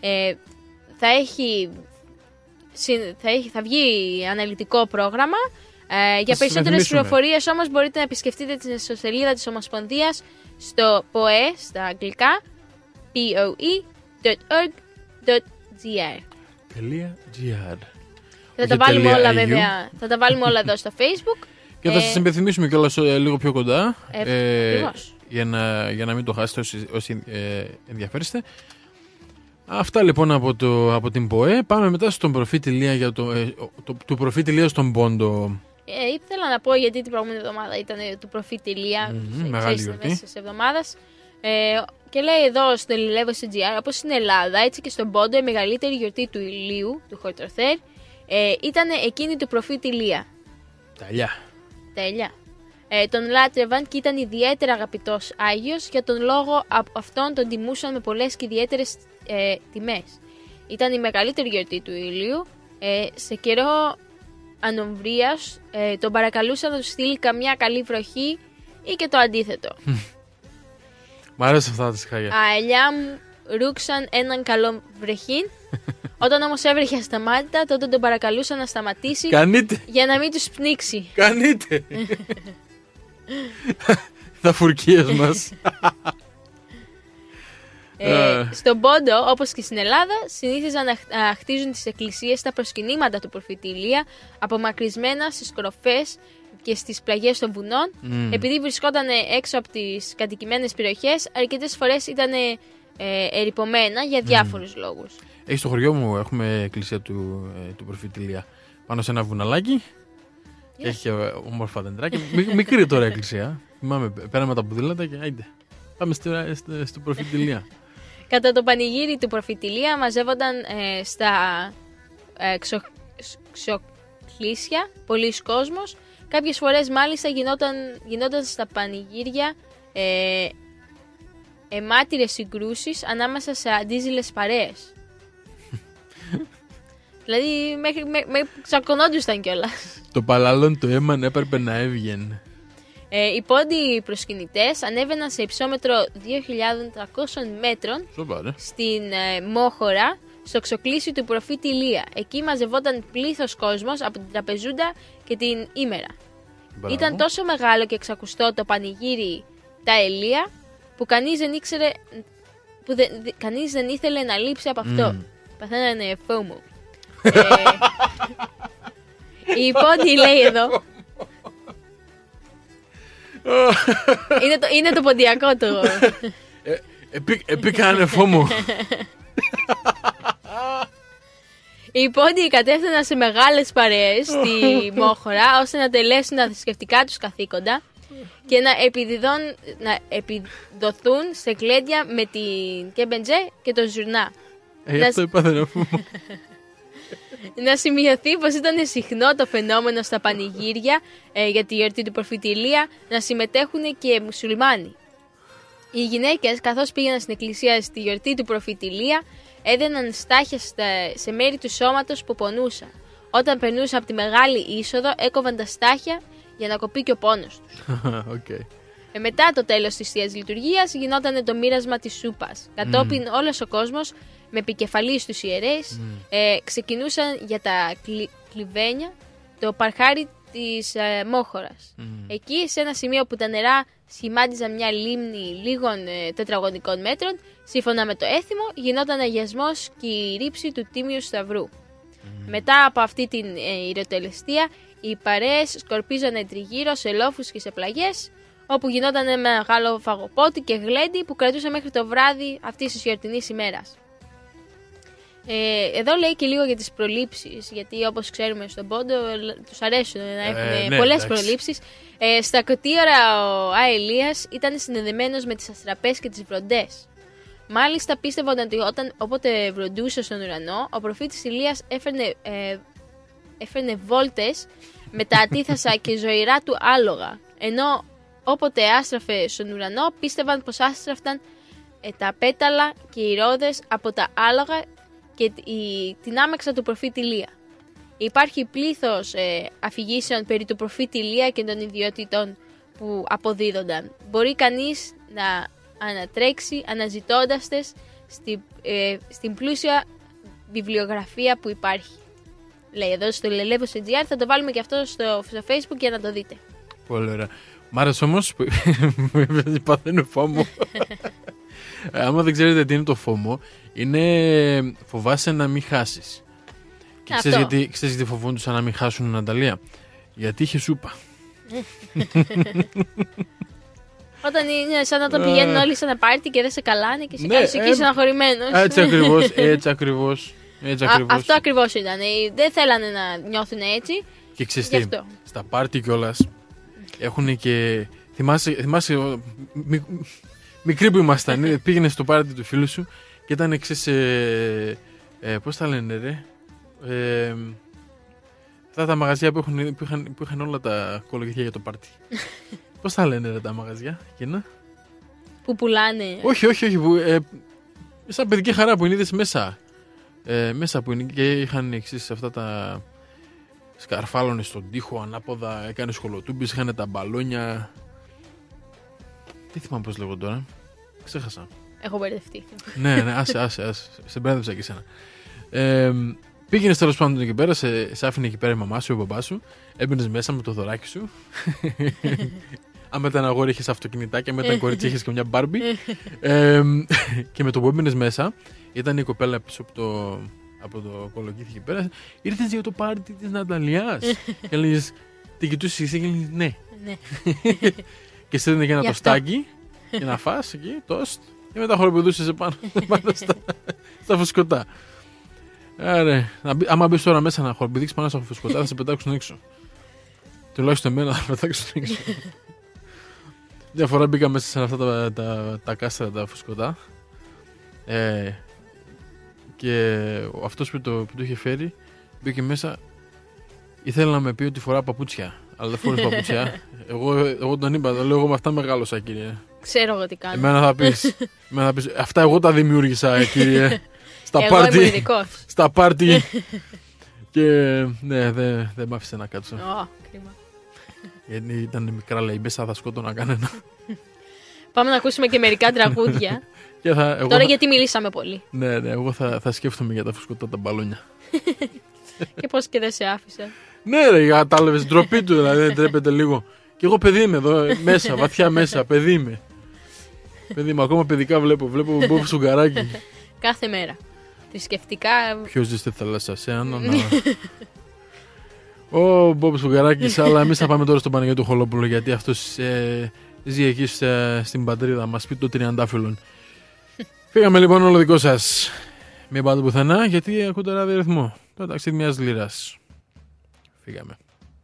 Θα βγει αναλυτικό πρόγραμμα. Για περισσότερες πληροφορίες όμως μπορείτε να επισκεφτείτε την ιστοσελίδα της Ομοσπονδίας στο POE, στα αγγλικά, poe.org.gr. Θα τα βάλουμε όλα βέβαια. Θα τα βάλουμε όλα εδώ στο Facebook. Και θα σας υπενθυμίσουμε κιόλας λίγο πιο κοντά. Για να μην το χάσετε όσοι ενδιαφέρεστε. Αυτά λοιπόν από την ΠΟΕ. Πάμε μετά στον προφήτη Λία για του προφήτη Λία στον Πόντο. Ήθελα να πω γιατί την προηγούμενη εβδομάδα ήταν του προφήτη Λία. Μεγάλη γιορτή. Μέσα της εβδομάδας. Και λέει εδώ στο Ελληνεύω.gr, όπως στην Ελλάδα, έτσι και στον Πόντο, η μεγαλύτερη γιορτή του ηλίου, του Χορτροθέρ, ήταν εκείνη του προφήτη Λία. Τέλεια. Τον λάτρευαν και ήταν ιδιαίτερα αγαπητός Άγιος, για τον λόγο αυτόν τον τιμούσαν με πολλές και ιδιαίτερες τιμές. Ήταν η μεγαλύτερη γιορτή του ηλίου. Σε καιρό ανομβρίας τον παρακαλούσαν να του στείλει καμιά καλή βροχή ή και το αντίθετο. Μ' αρέσουν αυτά τα συγχάγια. Αελιά μου ρούξαν έναν καλό βρεχήν. Όταν όμως έβρεχε ασταμάτητα, τότε τον παρακαλούσαν να σταματήσει. Για να μην τους πνίξει. Κανείτε. Τα φουρκίες μας. Στον Πόντο, όπως και στην Ελλάδα, συνήθιζαν να χτίζουν τις εκκλησίες στα προσκυνήματα του προφήτη Ηλία, απομακρυσμένα στις κοροφές και στις πλαγιές των βουνών. Επειδή βρισκόταν έξω από τις κατοικημένες περιοχές, αρκετές φορές ήταν ερειπωμένα για διάφορους λόγους. Στο χωριό μου έχουμε εκκλησία του προφήτη Ηλία πάνω σε ένα βουναλάκι. Έχει όμορφα δεντράκια. Μικρή τώρα εκκλησία. Θυμάμαι, πέραμε τα ποδήλατα και άιντε. Πάμε στο προφήτη Ηλία. Κατά το πανηγύρι του προφήτη Ηλία μαζεύονταν στα ξοχλήσια πολλοί κόσμος. Κάποιες φορές μάλιστα γινόταν στα πανηγύρια αιμάτειρες συγκρούσεις ανάμεσα σε αντίζηλες παρέες. Δηλαδή μέχρι τσακωνόντουσαν κιόλας. Το παλαλόν το αίμα έπρεπε να έβγαινε. Οι πόντιοι προσκυνητές ανέβαιναν σε υψόμετρο 2.300 μέτρων στην Μόχωρα, στο ξοκλήσι του προφήτη Ηλία. Εκεί μαζευόταν πλήθος κόσμος από την Τραπεζούντα και την Ήμερα. Ήταν τόσο μεγάλο και εξακουστό το πανηγύρι τα Ελία που κανείς δεν ήθελε να λείψει από αυτό. Παθαίνανε FOMO. Οι πόντιοι, λέει εδώ. Είναι το ποντιακό το. Επίκανε FOMO. Οι πόντιοι κατέφθαναν σε μεγάλες παρέες στη Μόχωρα ώστε να τελέσουν τα θρησκευτικά τους καθήκοντα και να επιδοθούν σε κλέντια με την Κεμπεντζέ και το Ζουρνά. Αυτό είπα. Να σημειωθεί πως ήταν συχνό το φαινόμενο στα πανηγύρια για τη γιορτή του προφήτη Ηλία να συμμετέχουν και μουσουλμάνοι. Οι γυναίκες, καθώς πήγαιναν στην εκκλησία στη γιορτή του προφήτη Ηλία, έδαιναν στάχια σε μέρη του σώματος που πονούσαν. Όταν περνούσαν από τη μεγάλη είσοδο, έκοβαν τα στάχια για να κοπεί και ο πόνος τους. Okay. Μετά το τέλος της Θείας Λειτουργίας γινόταν το μοίρασμα της σούπας. Κατόπιν όλος ο κόσμος με επικεφαλή στους ιερείς ξεκινούσαν για τα κλιβένια το παρχάρι της Μόχωρας. Εκεί, σε ένα σημείο που τα νερά σχημάτιζαν μια λίμνη λίγων τετραγωνικών μέτρων, σύμφωνα με το έθιμο, γινόταν αγιασμός και η ρήψη του Τίμιου Σταυρού. Μετά από αυτή την ηρωτελεστία, οι παρέες σκορπίζανε τριγύρω σε λόφους και σε πλαγιές, όπου γινόταν ένα μεγάλο φαγοπότη και γλέντι που κρατούσε μέχρι το βράδυ αυτής της γιορτινής ημέρας. Εδώ λέει και λίγο για τις προλήψεις, γιατί όπως ξέρουμε στον Πόντο τους αρέσουν να έχουν πολλές προλήψεις. Στα κωτήρα ο Αελίας ήταν συνδεδεμένος με τις αστραπές και τις βροντές. Μάλιστα πίστευαν ότι όποτε βροντούσε στον ουρανό, ο προφήτης Ηλίας έφερνε βόλτες με τα ατίθασα και ζωηρά του άλογα, ενώ όποτε άστραφε στον ουρανό πίστευαν πως άστραφταν τα πέταλα και οι ρόδες από τα άλογα και την άμεξα του προφήτη Ηλία. Υπάρχει πλήθος αφηγήσεων περί του προφήτη Ηλία και των ιδιότητων που αποδίδονταν. Μπορεί κανείς να ανατρέξει αναζητώντας τες στην πλούσια βιβλιογραφία που υπάρχει. Λέει εδώ στο Λελεύω.gr, θα το βάλουμε και αυτό στο Facebook για να το δείτε. Πολύ ωραία. Μ' άρεσε όμως που παθαίνω φόμο. Άμα δεν ξέρετε τι είναι το φόμο, είναι φοβάσαι να μην χάσεις. Και ξέρεις γιατί φοβόντουσαν να μην χάσουν την Ανταλία? Γιατί είχε σούπα. Όταν είναι σαν να το πηγαίνουν όλοι σε ένα πάρτι και δεν σε καλάνε και σε κάνεις εκεί στεναχωρημένος. Έτσι ακριβώς. Αυτό ακριβώς ήταν. Δεν θέλανε να νιώθουν έτσι. Και ξέρεις τι, στα πάρτι κιόλας έχουν και... Θυμάσαι μικροί που ήμασταν, πήγαινε στο πάρτι του φίλου σου και ήταν εξής... πώς τα λένε ρε... αυτά τα μαγαζιά που είχαν όλα τα κολογηθιά για το πάρτι. Πώς τα λένε ρε τα μαγαζιά εκείνα? Που πουλάνε. Όχι. Σαν παιδική χαρά που είναι είδες μέσα. Μέσα που είναι και είχαν εξής αυτά τα... Σκαρφάλωνε στον τοίχο ανάποδα, έκανε σχολοτούμπες, είχαν τα μπαλόνια. Δεν θυμάμαι πώς λέγω τώρα. Ξέχασα. Έχω μπερδευτεί. Ναι, άσε. Σε μπέρδεψα και εσένα. Πήγαινε τέλος πάντων εκεί πέρα, σε άφηνε εκεί πέρα η μαμά σου, ο μπαμπάς σου. Έμπαινες μέσα με το δωράκι σου. Αν ήταν αγόρι είχες αυτοκινητάκι, αν ήταν κορίτσι είχες και μια μπάρμπι. Και με το που έμπαινες μέσα, ήταν η κοπέλα πίσω από το κολοκύθι εκεί πέρα. Ήρθες για το πάρτι της Ναταλιάς. Και έλεγες, την κοιτούσες εσύ και έλεγες ναι. Και στέλνε και ένα τοστάκι για να φας εκεί, τόστ. Και μετά χοροπηδούσες επάνω στα φουσκωτά. Άρα, άμα μπεις τώρα μέσα να χοροπηδήξεις πάνω στα φουσκωτά, θα σε πετάξουν έξω. Τουλάχιστον εμένα θα πετάξουν έξω. Μια φορά μπήκα μέσα σε αυτά τα κάστρα τα φουσκωτά. Και αυτός που το είχε φέρει μπήκε μέσα. Ήθελε να με πει ότι φορά παπούτσια, αλλά δεν φορείς παπούτσια. Εγώ τον είπα, λέω εγώ με αυτά μεγάλωσα, κύριε. Ξέρω εγώ τι κάνω. Εμένα θα πεις αυτά εγώ τα δημιούργησα, κύριε. Εγώ είμαι ειδικός. Στα πάρτι. Και ναι, δεν μ' άφησε να κάτσω. Κρίμα. Γιατί ήταν μικρά, λέει, μέσα θα σκότωνα κανένα. Πάμε να ακούσουμε και μερικά τραγούδια. Τώρα γιατί μιλήσαμε πολύ. Ναι, εγώ θα σκέφτομαι για τα φουσκωτά τα μπαλόνια. Και πώς και δεν σε άφησε. Ναι, ρε, κατάλαβες, ντροπή του, δηλαδή δεν τρέπεται λίγο. Και εγώ παιδί είμαι εδώ, μέσα, βαθιά μέσα, παιδί είμαι. Ακόμα παιδικά βλέπω Μπομπ Σουγκαράκη. Κάθε μέρα. Θρησκευτικά. Ποιος ζει στη θάλασσα, ο Μπομπ Σουγκαράκης, αλλά εμείς θα πάμε τώρα στον Παναγιώτο Χολόπουλο, γιατί αυτός ζει εκεί στην πατρίδα μας, σπίτι των Τριαντάφυλλων. Φύγαμε λοιπόν, όλο δικό σας. Μην πάτε πουθενά, γιατί ακούτε ράδιο ρυθμό. Το ταξίδι μιας λίρας. Φύγαμε.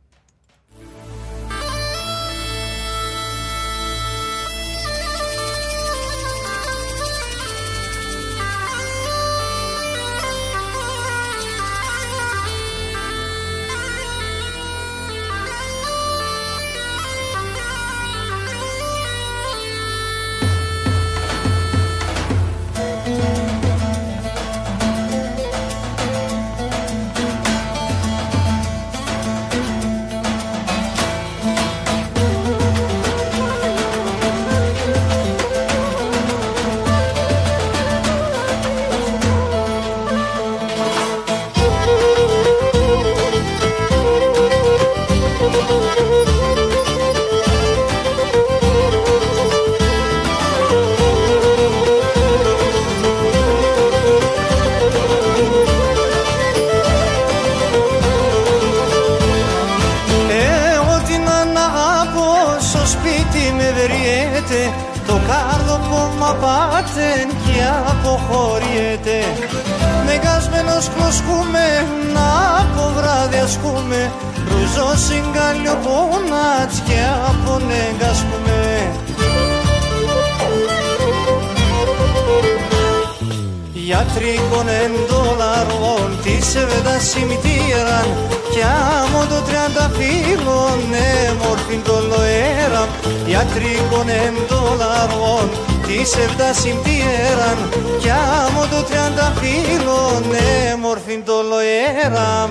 Γιατρικών εντολαρών της εβδα συμμετήραν κι άμμο το 30 φύλλων έμορφην το λοέραν. Γιατρικών εντολαρών της εβδα συμμετήραν κι άμμο το 30 φύλλων έμορφην το λοέραν.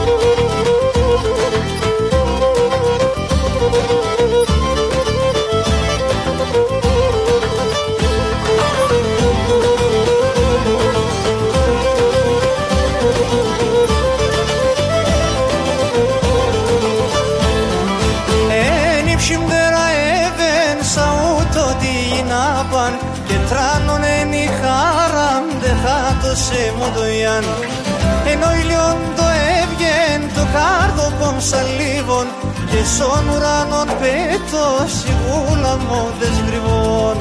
Και τράνον εν η χάραμ δε χάτωσε μου το ιάν. Ενώ ηλιόν το έβγεν το κάρδο κομψαλίβων και σον ουρανόν πέτω σιγούλα μου δες γρυβών.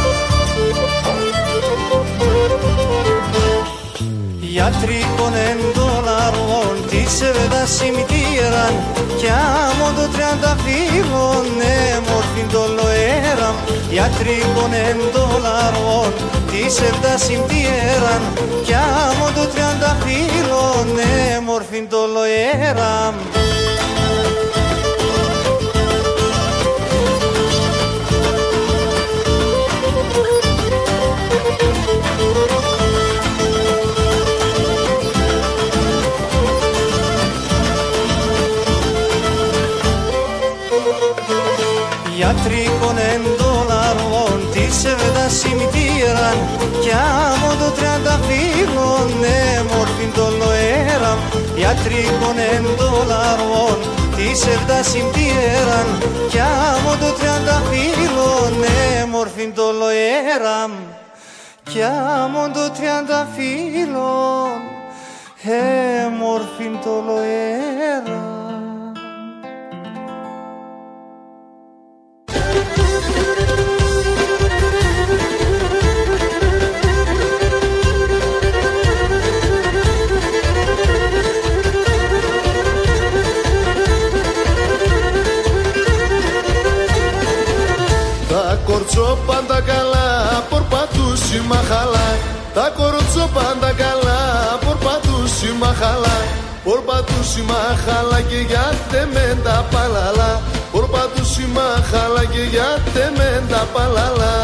Γιατρικών εντολαρών της εβδα συμμετήραν κι άμμο το 30 φύλλων έμορφην το λοέραν. Γιατρικών εντολαρών της εβδα συμμετήραν κι άμμο το 30 φύλλων έμορφην το λοέραν. Γιατρικών εντολαρών της εβδα συμμετήραν κι άμμο το 30 φύλλων έμορφην το λοέραν. Γιατρικών εντολαρών της εβδα συμμετήραν κι άμμο το 30 φύλλων έμορφην το λοέραν. Κι άμμο το 30 φύλλων έμορφην το λοέραν. Τα κορτσό πάντα καλά, πορπατούσι μαχαλά. Τα κορτσό πάντα καλά, πορπατούσι μαχαλά. Πορπατούσι μαχαλά και γιατί με τα παλαλά. Πορπατούσι μαχαλά και γιατί με τα παλαλά.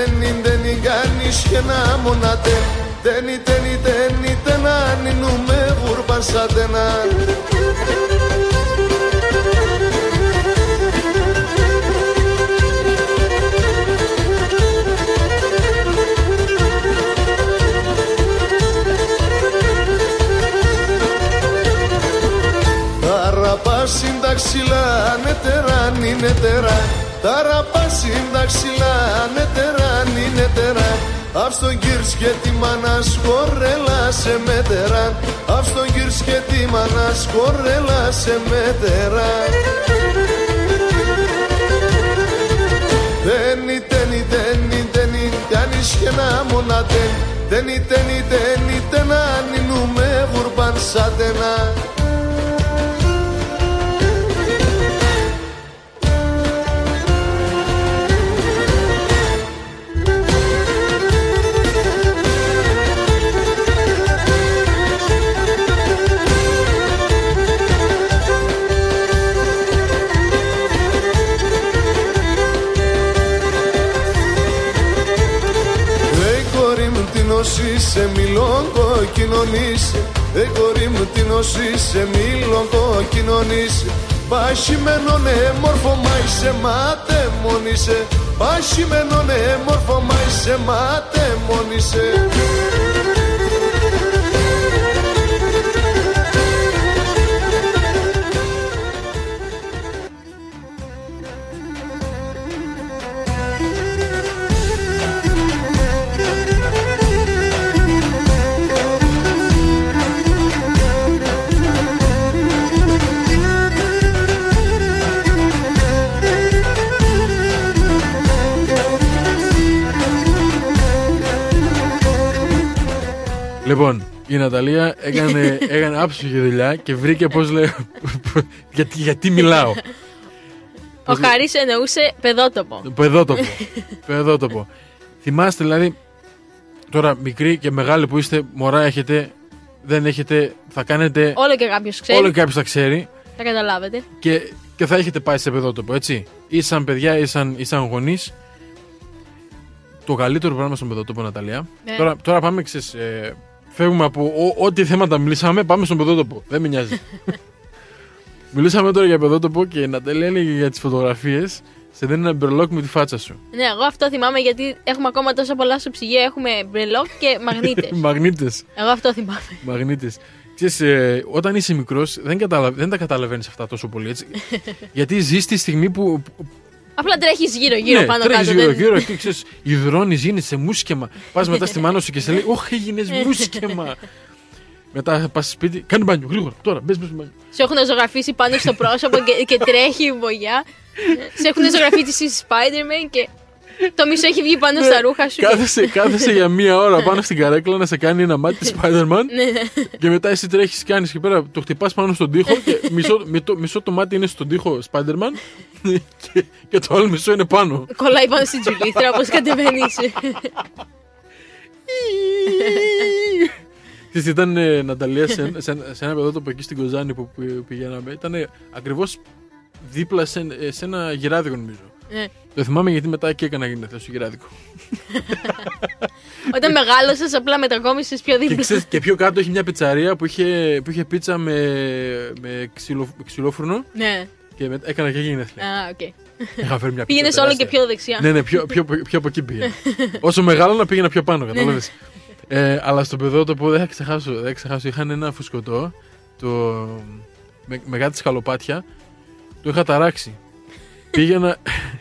Δεν κάνεις και να μονάτε. Δεν να νινούμε σατένα. Ταραπάσιν τα ξυλά νετεράν είναι τεράν. Ταραπάσιν τα ξυλά νετεράν είναι τεράν. Απ' στον κύρς και τη μάνα σκορέλα σε μετεράν. Απ' στον κύρς και τη μάνα σκορέλα σε μετεράν. Τένι, τένι, τένι, τένι, τένι σχένα μονατέν. Τένι, τένι, τένι, τένα, νινούμε γουρμπάν σατένα. Σε μιλόγκο κοινωνήσει, κορί μου την οσί σε μιλόγκο κοινωνήσει. Πασημένον μόρφο μάι σε μάτε μόνισε. Πασημένον μόρφο μάι σε μάτε μόνισε. Λοιπόν, η Ναταλία έκανε άψογη δουλειά και βρήκε πώς λέει. γιατί μιλάω. Ο Χαρίς εννοούσε παιδότοπο. Παιδότοπο. Θυμάστε δηλαδή, τώρα μικροί και μεγάλοι που είστε, μωρά έχετε, δεν έχετε, θα κάνετε. Όλο και κάποιος ξέρει. Όλο και κάποιος θα ξέρει. Θα καταλάβετε. Και θα έχετε πάει σε παιδότοπο, έτσι. Ή σαν παιδιά ή σαν γονείς. Το καλύτερο πράγμα στον παιδότοπο, Ναταλία. Τώρα πάμε, φεύγουμε από ό,τι θέματα μιλήσαμε, πάμε στον παιδότοπο. Δεν με νοιάζει. Μιλήσαμε τώρα για παιδότοπο και η Ναταλία έλεγε για τις φωτογραφίες. Σε δίνει ένα μπρελόκ με τη φάτσα σου. Ναι, εγώ αυτό θυμάμαι γιατί έχουμε ακόμα τόσα πολλά στο ψυγείο. Έχουμε μπρελόκ και μαγνήτες. Μαγνήτες. Εγώ αυτό θυμάμαι. Μαγνήτες. Ξέρεις, όταν είσαι μικρός δεν τα καταλαβαίνεις αυτά τόσο πολύ, έτσι. Γιατί ζεις τη στιγμή που. Απλά τρέχεις γύρω-γύρω πάνω κάτω. Τρέχεις γύρω-γύρω και ξέρεις, υδρώνεις, γίνεσαι μουσκεμα. Πας μετά στη μάνα σου και σε λέει: όχι, έγινες μουσκεμα. Μετά πας σπίτι, κάνει μπάνιο, γρήγορα. Τώρα, μπες μπάνιο. Σε έχουν ζωγραφίσει πάνω στο πρόσωπο και τρέχει η βογιά. Σε έχουν ζωγραφίσει στη Spider-Man και το μισό έχει βγει πάνω στα ρούχα σου. Κάθεσαι για μία ώρα πάνω στην καρέκλα να σε κάνει ένα μάτι τη Spider-Man. Και μετά εσύ τρέχεις, κάνεις και πέρα, το χτυπάς πάνω στον τοίχο και μισό το μάτι είναι στον τοίχο Spider-Man και το άλλο μισό είναι πάνω. Κολλάει πάνω στην τζουλήθρα όπως κατεβαίνεις. Ήταν, Ναταλία, σε ένα παιδότοπο εκεί στην Κοζάνη που πηγαίναμε. Ήταν ακριβώς δίπλα σε ένα γυράδικο, νομίζω. Ναι. Το θυμάμαι γιατί μετά εκεί έκανα γίνεται στο γυράδικο. Όταν μεγάλωσες απλά μετακόμισες πιο δίπλα. Και πιο κάτω έχει μια πιτσαρία που είχε πίτσα με ξυλόφουρνο. Ναι. Και έκανα και γενέθλια. Είχα φέρει μια πίτσα. Πήγαινες όλο και πιο δεξιά. Ναι, πιο από εκεί πήγαινε. Όσο μεγάλο να πήγαινα πιο πάνω, κατάλαβες. Αλλά στο παιδότοπο δεν θα ξεχάσω. Είχαν ένα φουσκωτό με κάτι σκαλοπάτια. Το είχα ταράξει. Πήγαινα.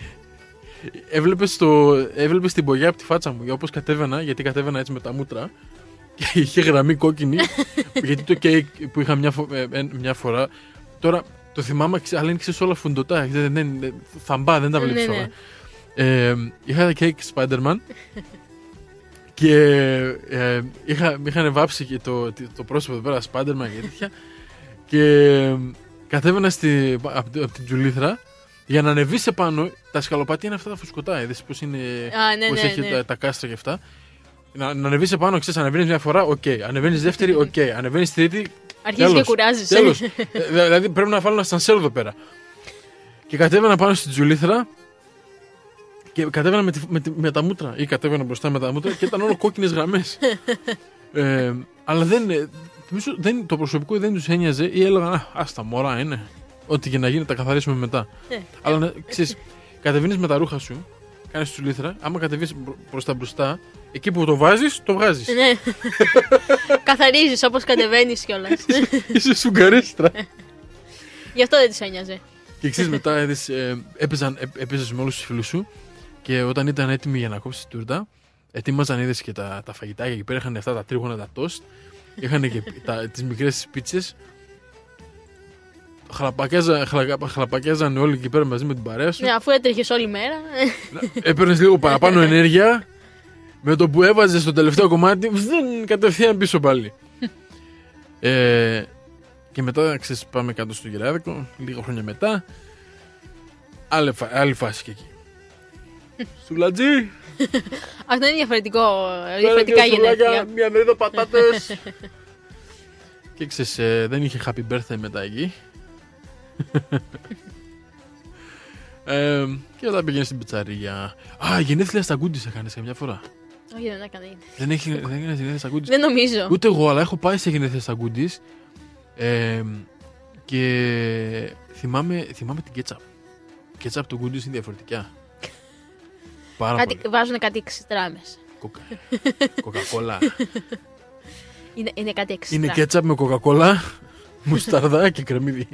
Έβλεπες την μπογιά από τη φάτσα μου. Όπως κατέβαινα, γιατί κατέβαινα έτσι με τα μούτρα. Και είχε γραμμή κόκκινη. Γιατί το κέικ που είχα μια φορά. Τώρα το θυμάμαι, αλλά είναι όλα φουντωτά. Θαμπά, δεν τα βλέπεις όλα. Είχα κέικ Spider-Man. Και είχαν βάψει και το πρόσωπο εδώ πέρα Spider-Man και τέτοια. Και κατέβαινα από την τζουλήθρα για να ανεβείς επάνω. Τα σκαλοπάτια είναι αυτά τα φουσκωτά. Είδες πώς είναι, πώς έχει τα κάστρα και αυτά. Να ανεβείς επάνω, ξέρεις, ανεβαίνεις μια φορά, οκ. Ανεβαίνεις δεύτερη, οκ. Ανεβαίνεις τρίτη. Αρχίζεις και κουράζεις. Τέλος. Δηλαδή πρέπει να βάλω ένα στανσέρ εδώ πέρα. Και κατέβαινα πάνω στην τζουλήθρα. Και κατέβαινα με τα μούτρα. Ή κατέβαινα μπροστά με τα μούτρα και ήταν όλο κόκκινες γραμμές. Αλλά Νομίζω το προσωπικό δεν τους ένοιαζε ή έλεγαν άστα μωρά είναι. Ό,τι και να γίνει τα καθαρίσουμε μετά. Αλλά ξέρεις, κατεβαίνεις με τα ρούχα σου, κάνεις τη σουλήθρα, άμα κατεβείς προς τα μπροστά, εκεί που το βάζεις, το βγάζεις. Ναι. Καθαρίζεις όπως κατεβαίνεις κιόλας. Είσαι σουγκαρίστρα. Γι' αυτό δεν τους ένοιαζε. Και ξέρεις μετά έπαιζες με όλους τους φίλους σου και όταν ήταν έτοιμοι για να κόψεις τη τούρτα, ετοίμαζαν είδες και τα φαγητάκια εκεί πέρα, είχαν αυτά τα τρίγωνα, τα τόστ, είχαν και τις μικρές πίτσες. Χλαπακιάζαν όλοι εκεί πέρα μαζί με την παρέα σου. Ναι, αφού έτρεχες όλη μέρα. Έπαιρνες λίγο παραπάνω ενέργεια. Με το που έβαζες στο τελευταίο κομμάτι, δεν κατευθείαν πίσω πάλι. Και μετά ξέρεις, πάμε κάτω στο γυράδικο, λίγα χρόνια μετά. Άλλη φάση και εκεί. Σουλατζή! Αυτό είναι διαφορετικά γενέθλια. Μια μερίδα πατάτες. Και ξέρεις, δεν είχε happy birthday μετά εκεί. Και όταν πήγαινε στην πιτσαρία. Γενέθλια στα γκούντις έκανες καμιά φορά? Όχι, δεν έκανα. Δεν έκανες γενέθλια στα γκούντις? Δεν νομίζω. Ούτε εγώ, αλλά έχω πάει σε γενέθλια στα γκούντις. Και θυμάμαι την κέτσαπ. Η κέτσαπ του γκούντις είναι διαφορετικά. Βάζουν κάτι εξτρά μέσα. Κοκακόλα. Είναι κάτι εξτρά. Είναι κέτσαπ με κοκακόλα, μουσταρδά και κρεμμύδι.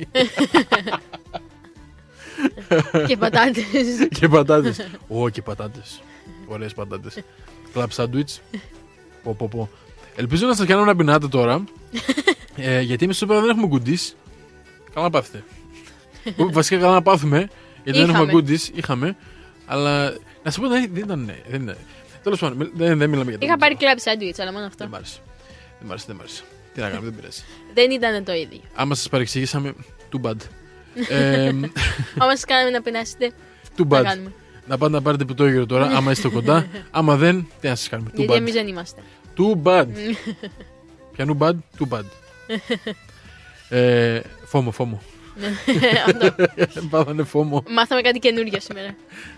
Και πατάτες. Και πατάτες. Και πατάτες. Ωραίες πατάτες. Κλαπ σάντουιτς. Πω. Ελπίζω να σας κάνω να πεινάτε τώρα. Γιατί εμείς σήμερα δεν έχουμε γκούντις. Καλά να πάθετε. Βασικά καλά να πάθουμε. Γιατί δεν έχουμε γκούντις. Είχαμε. Αλλά να σου πω δεν ήταν. Τέλος πάντων, δεν μιλάμε για το. Είχα πάρει κλαπ σάντουιτς, αλλά μόνο αυτό. Δεν μ' άρεσε. Τι να κάνουμε, δεν πειράζει. Δεν ήταν το ίδιο. Άμα σας παρεξηγήσαμε, too bad. Άμα σας κάναμε να πεινάσετε, too bad. Να πάτε να πάρετε πιτόγυρο τώρα, άμα είστε κοντά. Άμα δεν, τι να σας κάνουμε. Γιατί εμείς δεν είμαστε. Too bad. Πιανού bad, too bad. Φόμο. Πάθανε φόμο. Μάθαμε κάτι καινούργιο σήμερα.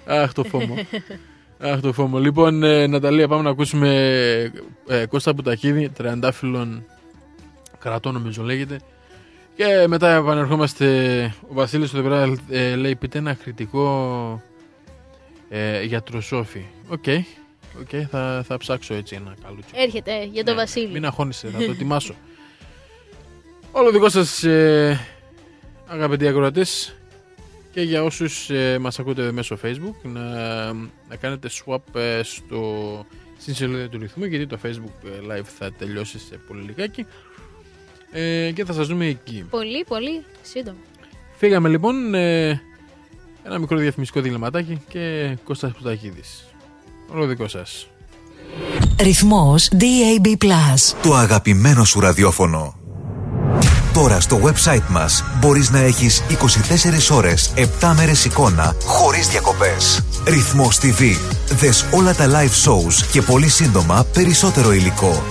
Αχ το φόμο. Λοιπόν, Ναταλία, πάμε να ακούσουμε Κώστα Πουτακίδη, τριαντάφυλλων κρατών νομίζω λέγεται. Και μετά επανερχόμαστε. Ο Βασίλης του Δεβρά λέει πείτε ένα κριτικό για Τροσόφι. Οκ, θα ψάξω έτσι ένα καλούτσο. Έρχεται για τον Βασίλη. Μην αγχώνεσαι, θα το ετοιμάσω. Όλο δικό σας αγαπητοί ακροατές και για όσους μας ακούτε μέσω Facebook να κάνετε swap στην σελίδα του ρυθμού, γιατί το Facebook live θα τελειώσει σε πολύ λιγάκι και θα σας δούμε εκεί. Πολύ σύντομα. Φύγαμε λοιπόν, ένα μικρό διαφημιστικό διλημματάκι και Κώστας Πουτακίδης. Όλο δικό σας. Ρυθμός DAB+. Το αγαπημένο σου ραδιόφωνο. Τώρα στο website μας μπορείς να έχεις 24 ώρες, 7 μέρες εικόνα, χωρίς διακοπές. Ρυθμός TV. Δες όλα τα live shows και πολύ σύντομα περισσότερο υλικό.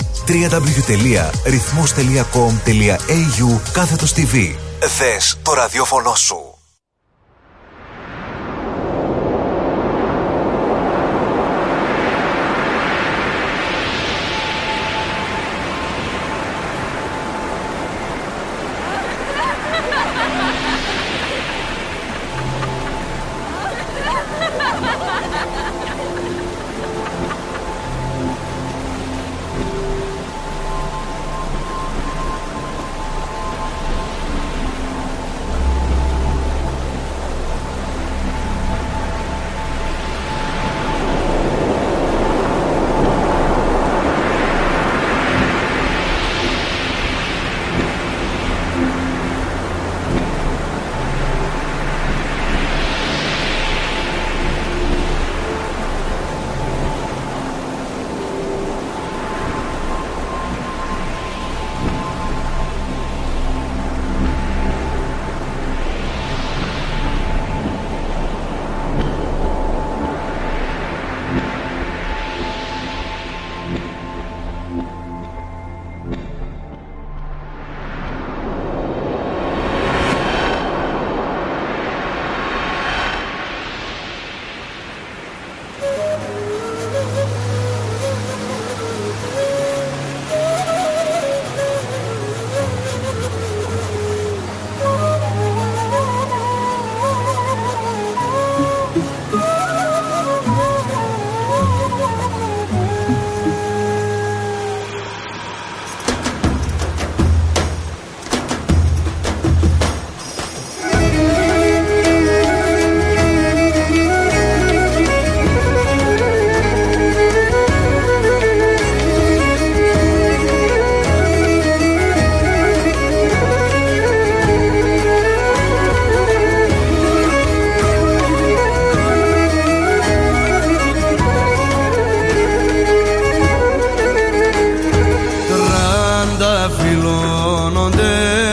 www.rythmos.com.au/TV. Δες το ραδιόφωνο σου.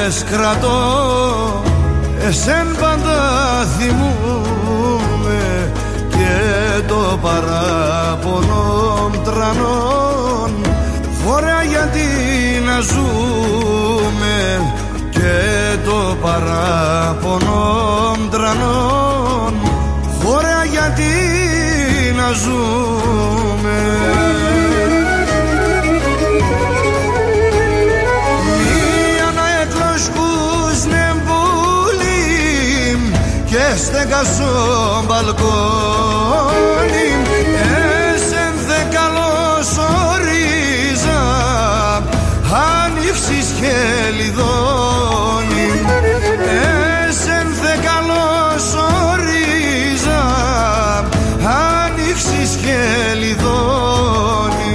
κρατώ, εσέν πάντα θυμούμαι και το παράπονο τρανών. Ωραία γιατί να ζούμε και το παράπονο τρανών. Ωραία γιατί να ζούμε. Μία να εκλοσκούς νεμπούλιμ και στέκα στο μπαλκόνι. Εσεν θε καλώς ορίζα, ανοίξεις και λιδώνει. Εσεν θε καλώς ορίζα, ανοίξεις και λιδώνει.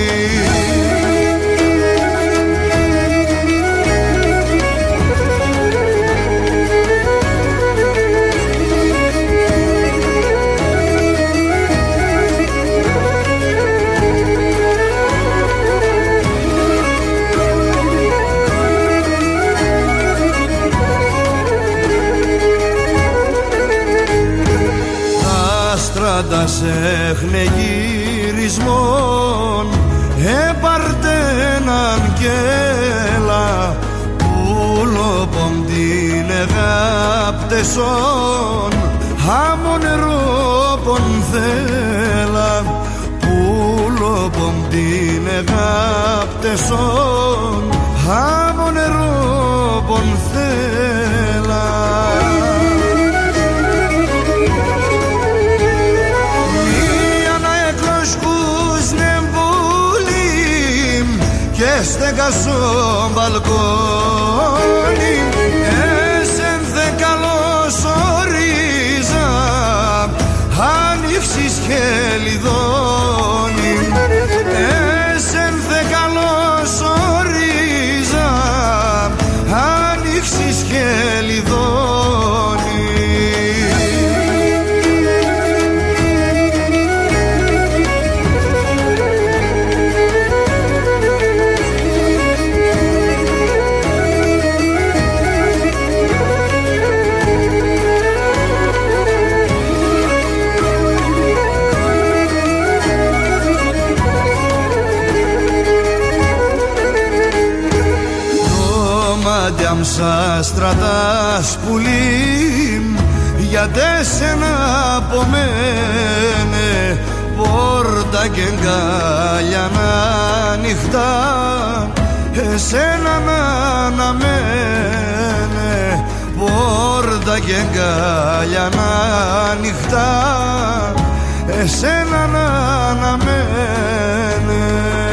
Τα σέχνε γυρισμόν, έπαρτε έναν κέλα, πουλοπομ την εγάπτεσον, άμο νερόπον θέλα, πουλοπομ την εγάπτεσον, άμο νερόπον θέλα. Και στέκα στο μπαλκόνι, εσεν θε καλώς ορίζα, ανοίξεις και λιδώνει. Εσεν θε καλώς ορίζα, ανοίξεις και λιδώνει. Σα στρατάς πουλί, για τέσσερα από μένε, πόρτα και γκάλια να ανοιχτά, εσένα να αναμένε, πόρτα και γκάλια να ανοιχτά, εσένα να αναμένε.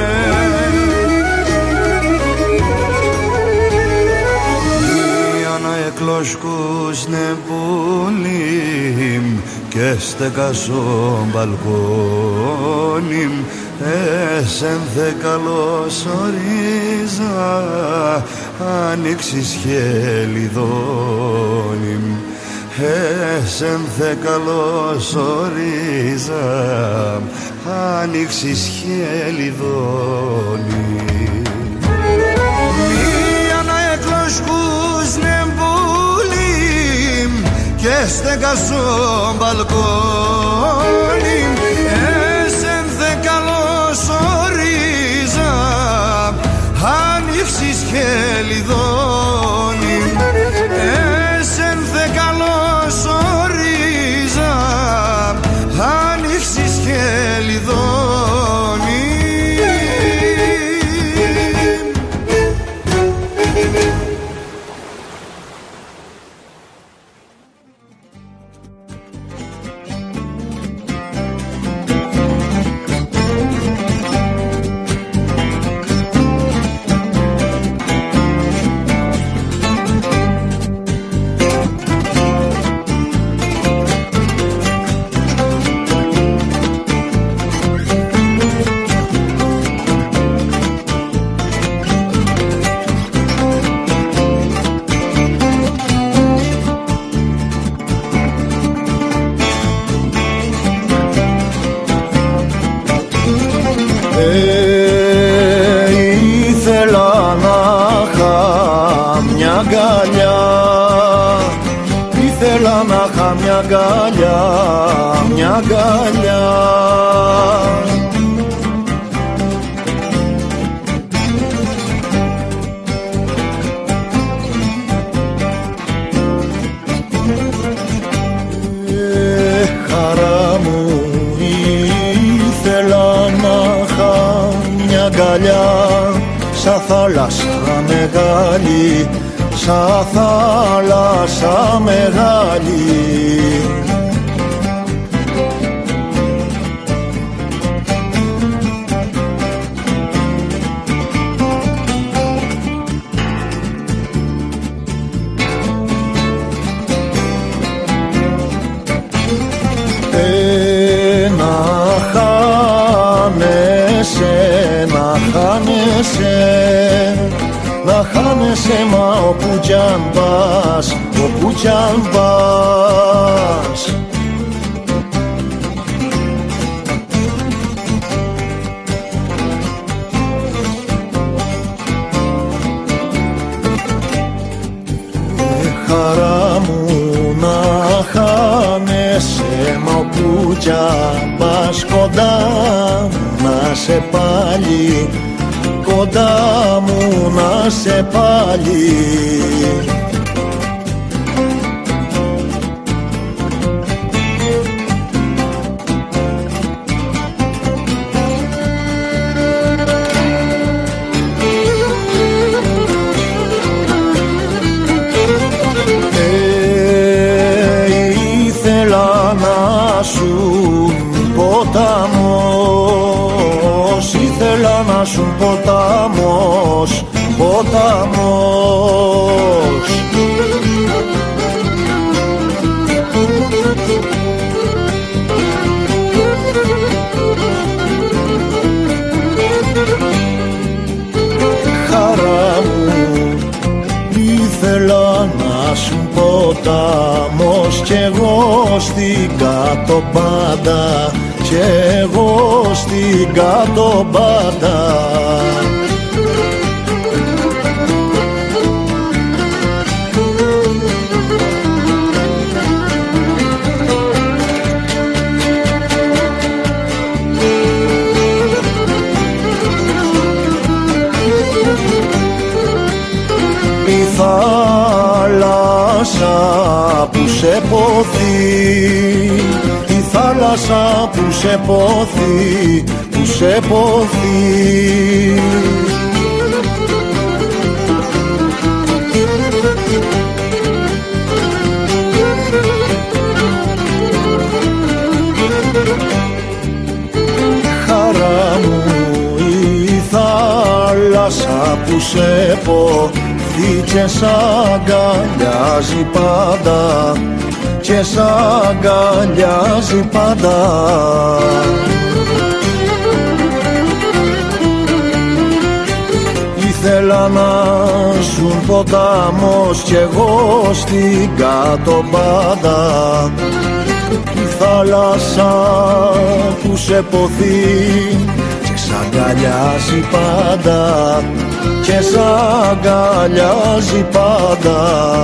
Εκλοσκούς νεπούλιμ και στέκα στο μπαλκόνι, εσεν θε καλώς ορίζα, ανοίξεις και λιδώνει. Εσεν θε καλώς ορίζα, ανοίξεις και λιδώνει. Μία να εκλοσκούς νεμπούλιμ και στέκα στο μπαλκόνι, εσεν θε καλώς ορίζα, ανοίξεις και λιδώνει. Εσεν θε καλώς ορίζα, ανοίξεις και λιδώνει. αγκαλιά. Ήθελα να είχα μια αγκαλιά, μια αγκαλιά. Χαρά μου, ήθελα να είχα μια αγκαλιά, σαν θάλασσα μεγάλη, σαν θάλασσα μεγάλη. Να χάνεσαι μα όπου κι αν πας, όπου κι αν πας. Χαρά μου να χάνεσαι μα όπου κι αν πας, κοντά να σε πάλι, κοντά μου να σε πάλι. Ήθελα να σου ποταμός, ήθελα να σου ποταμός, ποταμός. Χαρά μου, ήθελα να σου ποταμός, κι εγώ στην κάτω πάντα, κι εγώ στην κάτω πάντα. Η θάλασσα που σε ποθεί, η θάλασσα που σε ποθεί, που σε ποθεί. Χαρά μου, η θάλασσα που σε ποθεί και σ' αγκαλιάζει πάντα, και σ' αγκαλιάζει πάντα. Ήθελα να ζουν ποταμός κι εγώ στην κάτω πάντα, η θάλασσα που σε ποθεί και σ' αγκαλιάζει πάντα, και σ' αγκαλιάζει πάντα.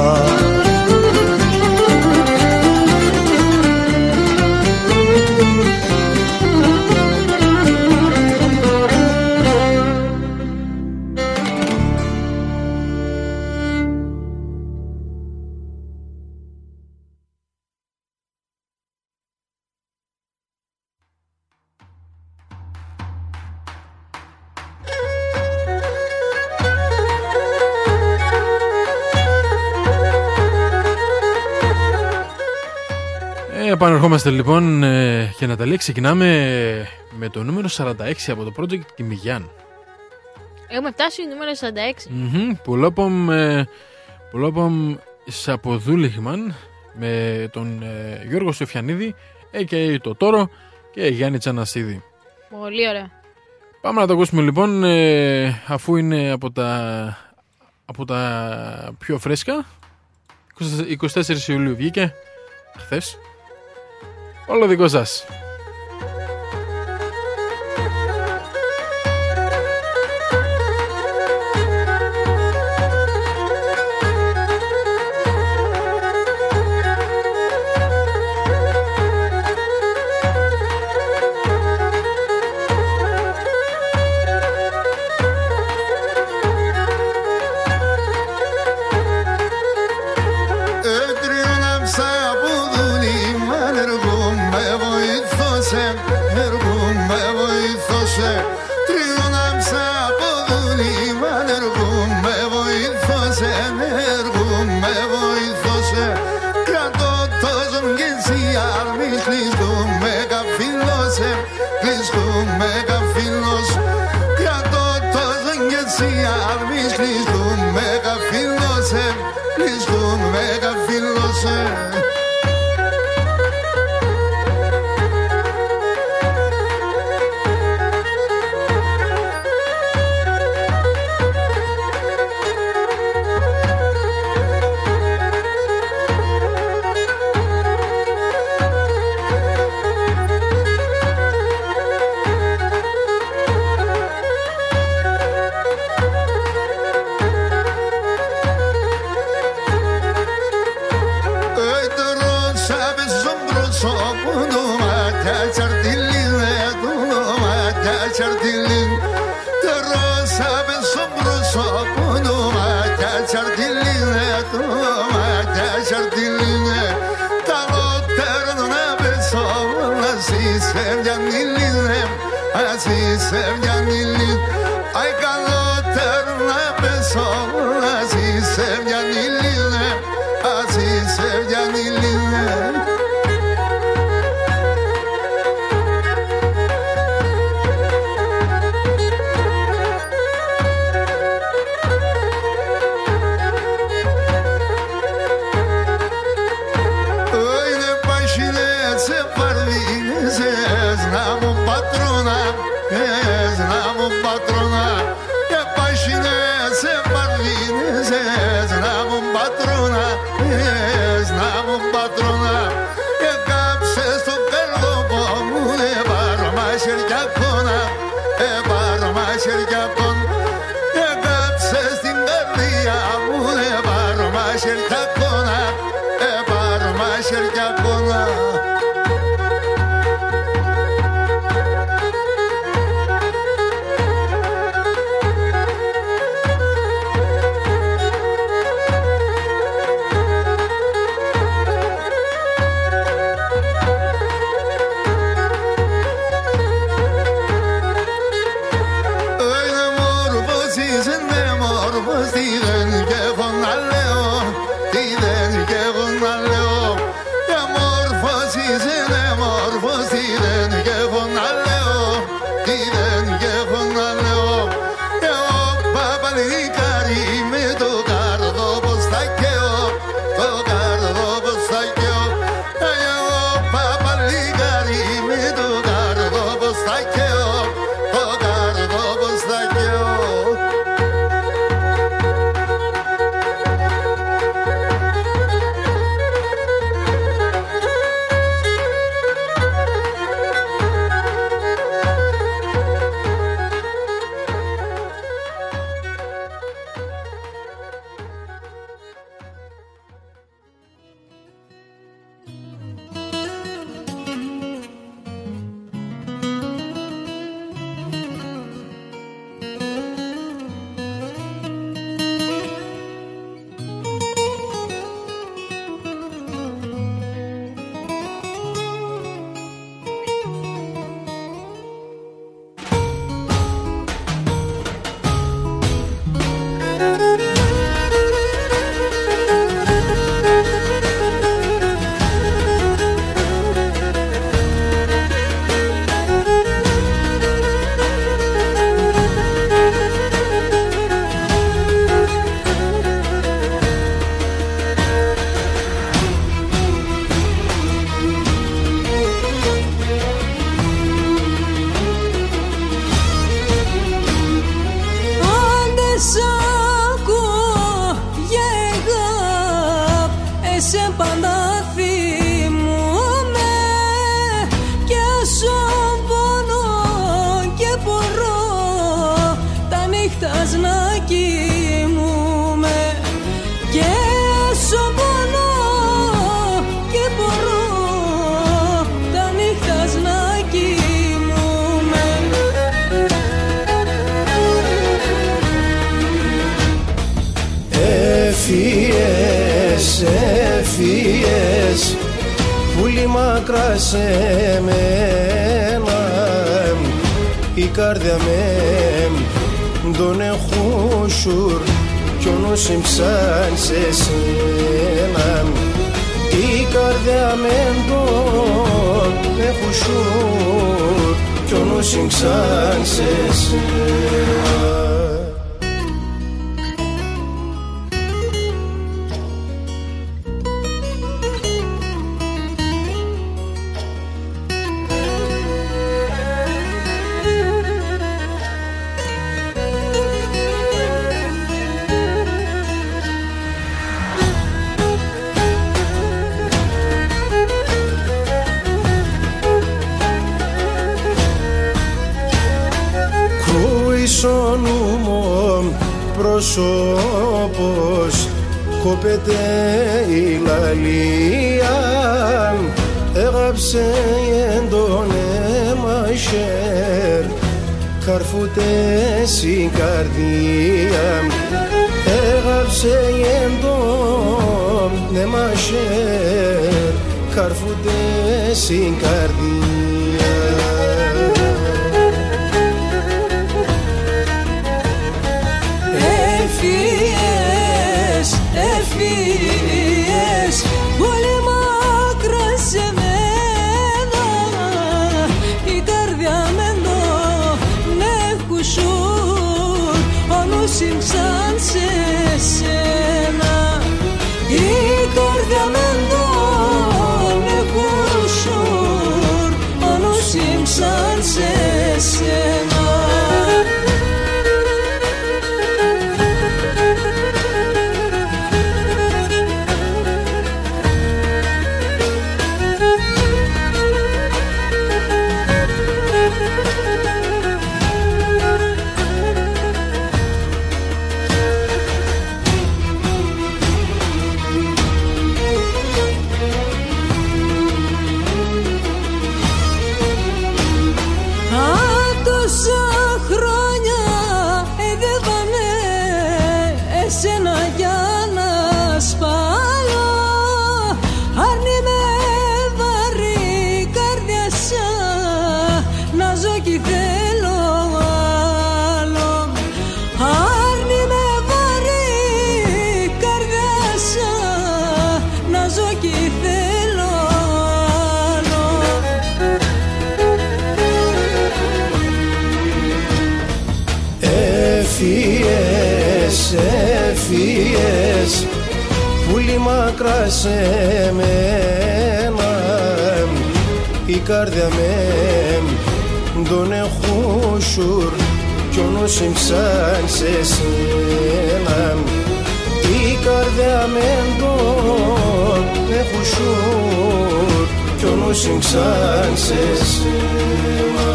Επανερχόμαστε λοιπόν και Ναταλία, ξεκινάμε με το νούμερο 46 από το project Κιμιγιάν. Έχουμε φτάσει νούμερο 46. Πουλόπομ Σαποδούλιχμαν με τον Γιώργο Σεφιανίδη και το Τόρο και Γιάννη Τσανασίδη. Πολύ ωραία. Πάμε να το ακούσουμε λοιπόν, αφού είναι από τα πιο φρέσκα. 24 Ιουλίου βγήκε χθες. Όλο δικό σας. βρίσκουν με καφίλωσε. Πουλί μακρά σε μένα, η καρδιά με τον εχούσουρ κι ο νους υψάν σε σένα. Η καρδιά με τον εχούσουρ κι ο νους υψάν σε σένα. όπως κόπεται η λαλία, έγραψε εν τον αίμα χέρ, καρφούτες η καρδία, έγραψε εν τον αίμα χέρ, καρφούτες η καρδία. Έφυγες πολύ μακριά σε μένα, η καρδιά με τον έχουσουν, ο νους σαν σε σένα. Η καρδιά με τον έχουσουν, ο νους σαν σε σένα. Έφυγες πολύ μακριά σε μένα, η καρδιά με τον έχουσουρ κι ο νους σαν σε σένα. Η καρδιά με τον έχουσουρ κι ο νους σαν σε σένα.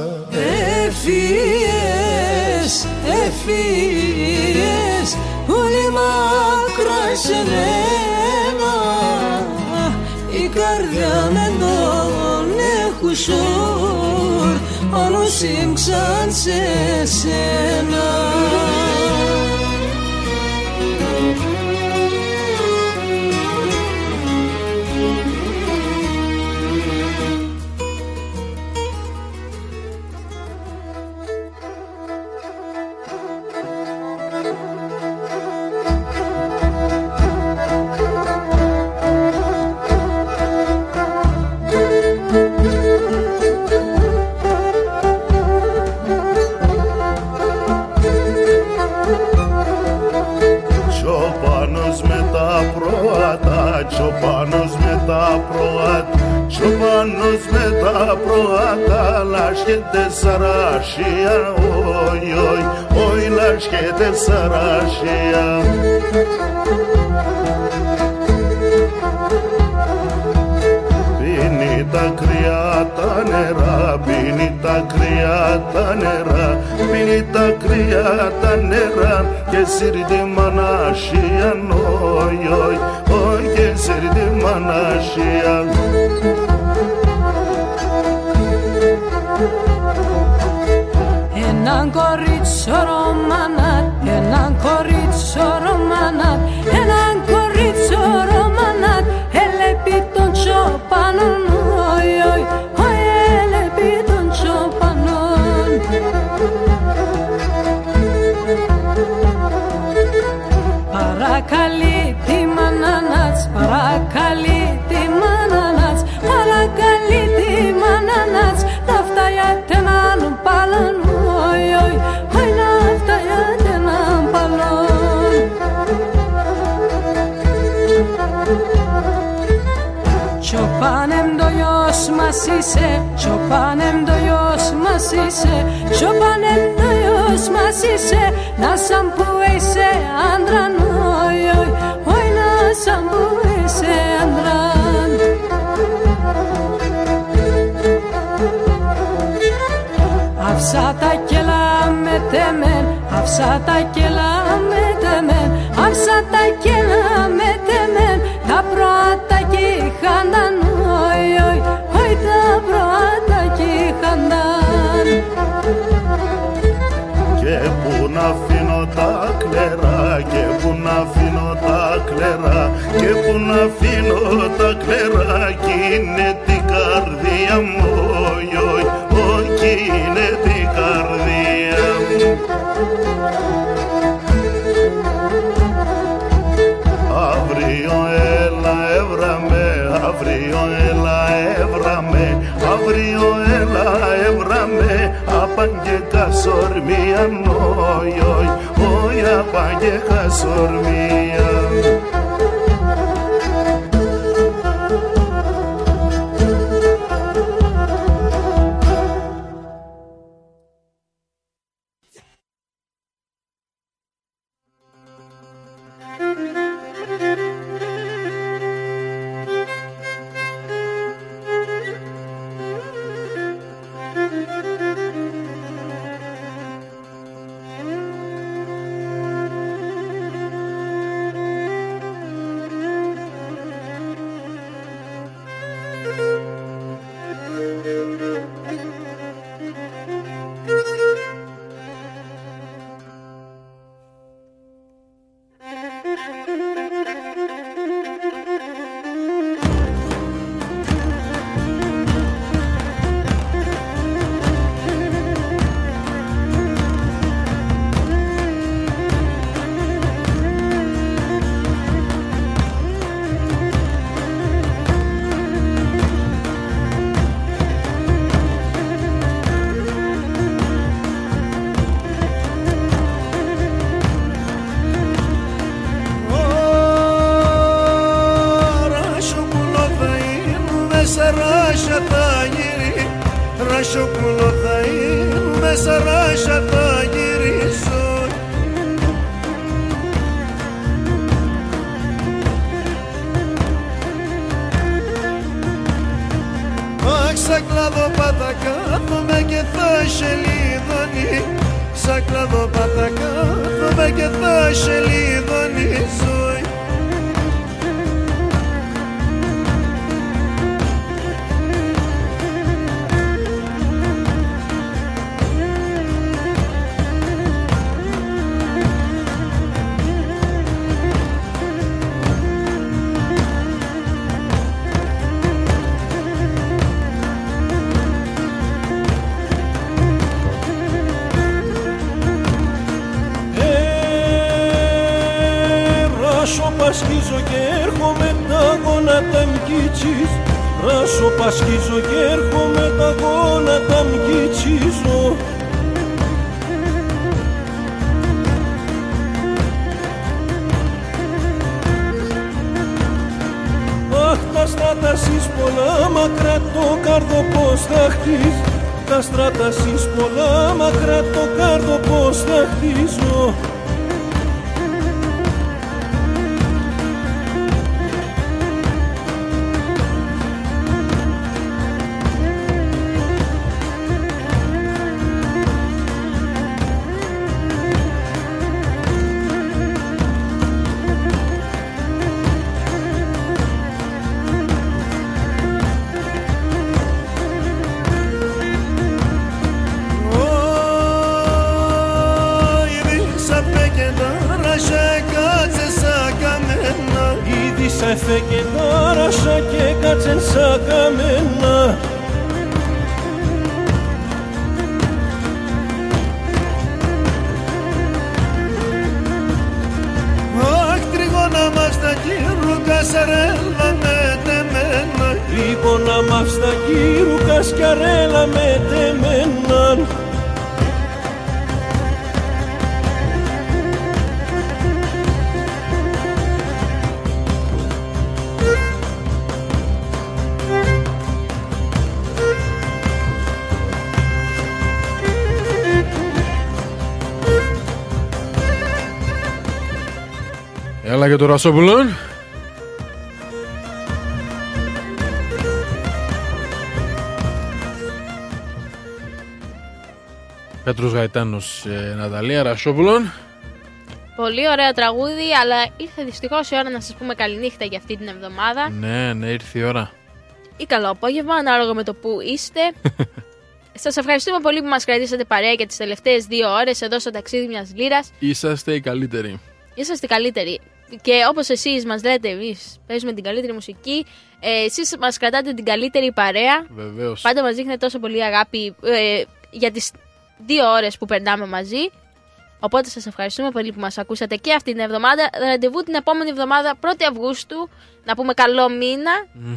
Έφυγες, έφυγες πολύ μακριά σε μένα, η καρδιά με τον έχουσουρ, ο νους σαν σε σένα. Τσοπάνος με τα προάτα, τσοπάνος με τα προάτα, λάσχεται σαράσια, όι, όι, όι, λάσχεται σαράσια. Πίνει τα κρύα τα νερά, πίνει τα κρύα τα νερά, πίνει τα κρύα τα νερά και σύρτη μανάσια, όι, όι, όι, και σύρτη μανάσια. Έναν κορίτσο ρομανάτ, έναν κορίτσο ρομανάτ, έναν κορίτσο ρομανάτ, έλεπει τον τσοπανόν, όι, όι, όι, έλεπει τον τσοπανόν. Παρακαλεί τη μανανάτς, παρακαλεί τη μανανάτς, παρακαλεί τη μανανάτς, τα φταγιά τενάν παλόν, όι, όι, όι, να φταγιά τενάν παλόν. Τσοπάνεμ το γιος μας είσαι, τσοπάνεμ το γιος μας είσαι, τσοπάνεμ το γιος μας είσαι, να σαν που είσαι άντραν, όι, όι, όι, να σαν που είσαι άντραν. Αύσα τα κελά με τέμεν, αύσα τα κελά με κέλα με τεμέν, τα πρώτα κι είχανταν, οι, τα πρώτα κι είχανταν. Και που να αφήνω τα κλερά, και που να αφήνω τα κλερά, και που να αφήνω τα κλερά, κι είναι την καρδία μου, κι είναι την καρδία μου. Αύριο έλα έβραμε, αύριο έλα έβραμε, αύριο έλα έβραμε, απάγγε κασορμία, όι, απάγγε κασορμία. Ρασοπούλο θα είναι, μέσα ράσα θα γυρίσω. Αχ, σαν κλαδοπάτα κάθομαι και θα σε λιδώνει, σαν κλαδοπάτα κάθομαι και θα σε λιδώνει ζωή. Πασχίζω και έρχομαι τα γόνατα μκίτσις, ράσο πασχίζω και έρχομαι τα γόνατα μκίτσιζω. Αχ, τα στράτα σεις πολλά μακρά το κάρδο πως θα χτίς, τα στράτα σεις πολλά μακρά το κάρδο πως θα χτίζω. Έφε και τάρασα και κάτσεν σαν καμένα. Αχ, τριγώνα μας τα κύρουκα σαρέλα με τεμένα, τριγώνα μας τα κύρουκα σκαρέλα με τεμένα. Έλα και το Ρασόπουλον. Πέτρος Γαϊτάνος, Ναταλία Ρασόπουλον. Πολύ ωραίο τραγούδι, αλλά ήρθε δυστυχώς η ώρα να σας πούμε καληνύχτα για αυτή την εβδομάδα. Ναι, ήρθε η ώρα. Ή καλό απόγευμα, ανάλογα με το που είστε. Σας ευχαριστούμε πολύ που μας κρατήσατε παρέα για τις τελευταίες 2 ώρες εδώ στο ταξίδι μιας λύρας. Είσαστε οι καλύτεροι. Είσαστε οι καλύτεροι. Και όπως εσείς μας λέτε, εμείς παίζουμε την καλύτερη μουσική. Εσείς μας κρατάτε την καλύτερη παρέα. Βεβαίως. Πάντα μας δείχνετε τόσο πολύ αγάπη για τις 2 ώρες που περνάμε μαζί. Οπότε σας ευχαριστούμε πολύ που μας ακούσατε και αυτή την εβδομάδα. Ραντεβού την επόμενη εβδομάδα, 1η Αυγούστου. Να πούμε καλό μήνα.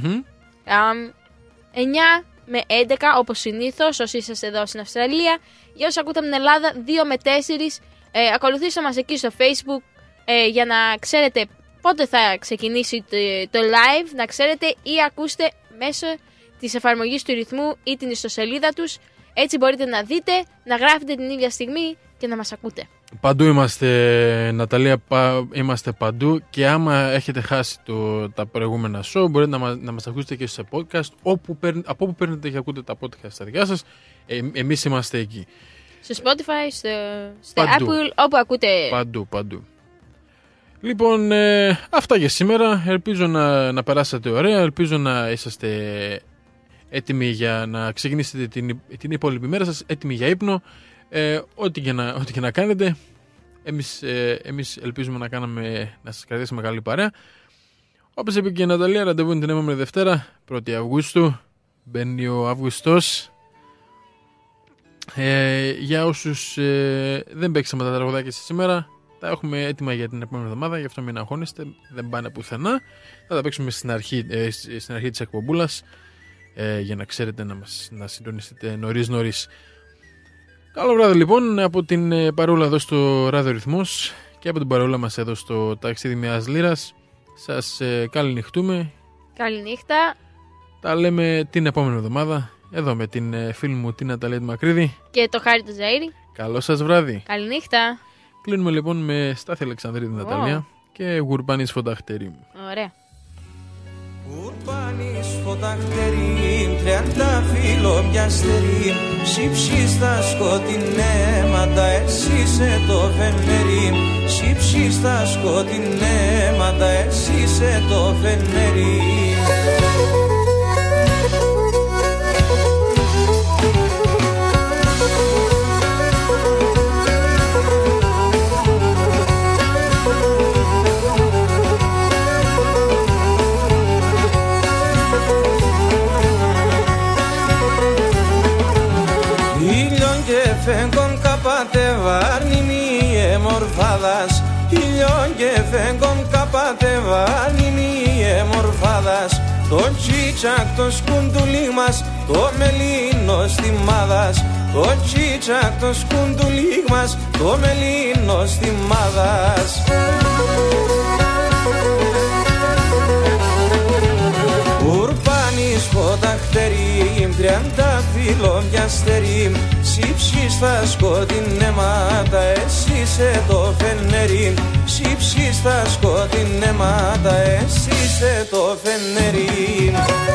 9 με 11 όπως συνήθως, όσοι είσαστε εδώ στην Αυστραλία. Για όσοι ακούτε από την Ελλάδα, 2 με 4. Ακολουθήστε μας εκεί στο Facebook για να ξέρετε πότε θα ξεκινήσει το live, να ξέρετε, ή ακούστε μέσω της εφαρμογής του Ρυθμού ή την ιστοσελίδα τους. Έτσι μπορείτε να δείτε, να γράφετε την ίδια στιγμή και να μας ακούτε. Παντού είμαστε, Ναταλία, είμαστε παντού, και άμα έχετε χάσει τα προηγούμενα show μπορείτε να μας ακούσετε και σε podcast, από όπου παίρνετε και ακούτε τα podcast στα δικά σας. Εμείς είμαστε εκεί. Στο Spotify, στο Apple, όπου ακούτε. Παντού. Λοιπόν, αυτά για σήμερα. Ελπίζω να περάσατε ωραία. Ελπίζω να είσαστε έτοιμοι για να ξεκινήσετε την υπόλοιπη μέρα σας, έτοιμοι για ύπνο. Ό,τι και να κάνετε, εμείς ελπίζουμε να σας κρατήσουμε καλή παρέα. Όπως είπε και η Ναταλία, ραντεβού είναι την επόμενη Δευτέρα, 1η Αυγούστου. Μπαίνει ο Αυγουστός. Για όσους δεν παίξαμε τα τραγουδάκια σήμερα, τα έχουμε έτοιμα για την επόμενη εβδομάδα, γι' αυτό μην αγχώνεστε, δεν πάνε πουθενά. Θα τα παίξουμε στην αρχή της εκπομπούλας, για να ξέρετε να συντονίσετε νωρίς. Καλό βράδυ λοιπόν από την παρόλα εδώ στο Ράδιο Ρυθμός και από την παρόλα μας εδώ στο ταξίδι μιας λύρας. Σας καληνυχτούμε. Καληνύχτα. Τα λέμε την επόμενη εβδομάδα εδώ με την φίλη μου την Ναταλία Μακρύδη και το Χάρη του Ζαΐρη. Καλό σας βράδυ. Καληνύχτα. Κλείνουμε λοιπόν με Στάθη Αλεξανδρίδη Ναταλία και Γουρμπάνης Φωταχτερήμ. Ωραία. Γουρμπάνης Φωταχτερήμ, 30 φύλλο μια στερήμ, ψήψει στα σκοτεινέματα, εσύ είσαι το φενέριμ. Ψήψει στα σκοτεινέματα, εσύ είσαι το φενέριμ. Φέγγον καπατεβάρνη μη εμορφάδας, ήλιον και φέγγον καπατεβάρνη μη εμορφάδας. Το τσίτσακ το σκουντουλί μας, το μελίνο στη μάδας. Το τσίτσακ το σκουντουλί μας, το μελίνο στη μάδας. Γουρμπάνης Φωταχτερήμ, 30 φύλλο μια στερήμ, ψήψει στα σκοτεινέματα, εσύ είσαι το φενέριμ. Ψήψει στα σκοτεινέματα, εσύ είσαι το φενέριμ.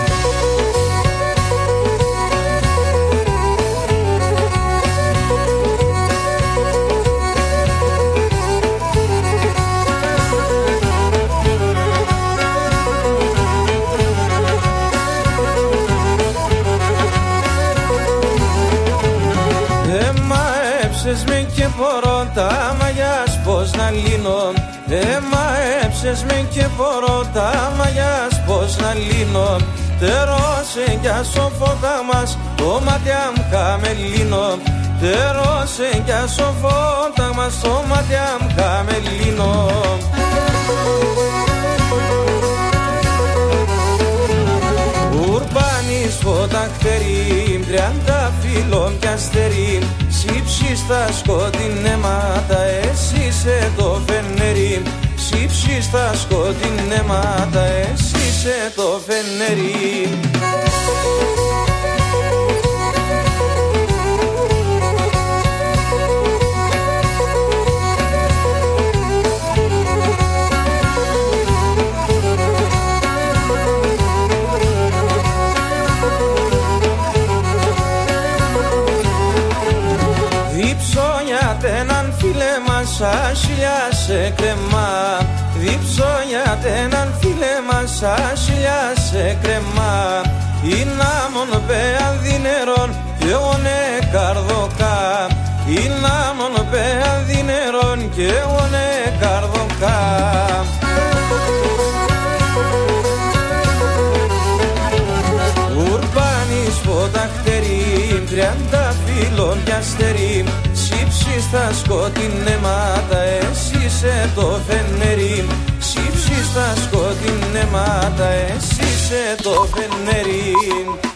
Έψες με και μπορώ τα μαγιάς πως να λύνω. Έψες με και μπορώ τα μαγιάς πως να λύνω. Τερώσε για σοφότα μας το ματιά μου χαμελίνο. Τερώσε για σοφότα μας το ματιά μου χαμελίνο. Γουρμπάνης Φωταχτερήμ, 30 φύλλο μια στερήμ, ψήψει στα σκοτεινέματα, εσύ είσαι το φενέριμ. Ψήψει στα σκοτεινέματα, εσύ είσαι το φενέριμ. Έναν φίλε μας ασυλιά σε κρεμά. Διψώνια έναν φίλε μας ασυλιά σε κρεμά. Είναι μόνο πέα δινερών και εγώ ναι καρδοκά. Είναι μόνο πέα δινερών και εγώ ναι καρδοκά. Ουρπάνης φωταχτερή, 30 φύλλων κι αστερί. Σύψη στα σκοτεινέματα, εσύ σε το φενερί. Σύψη στα σκοτεινέματα, εσύ σε το φενερί.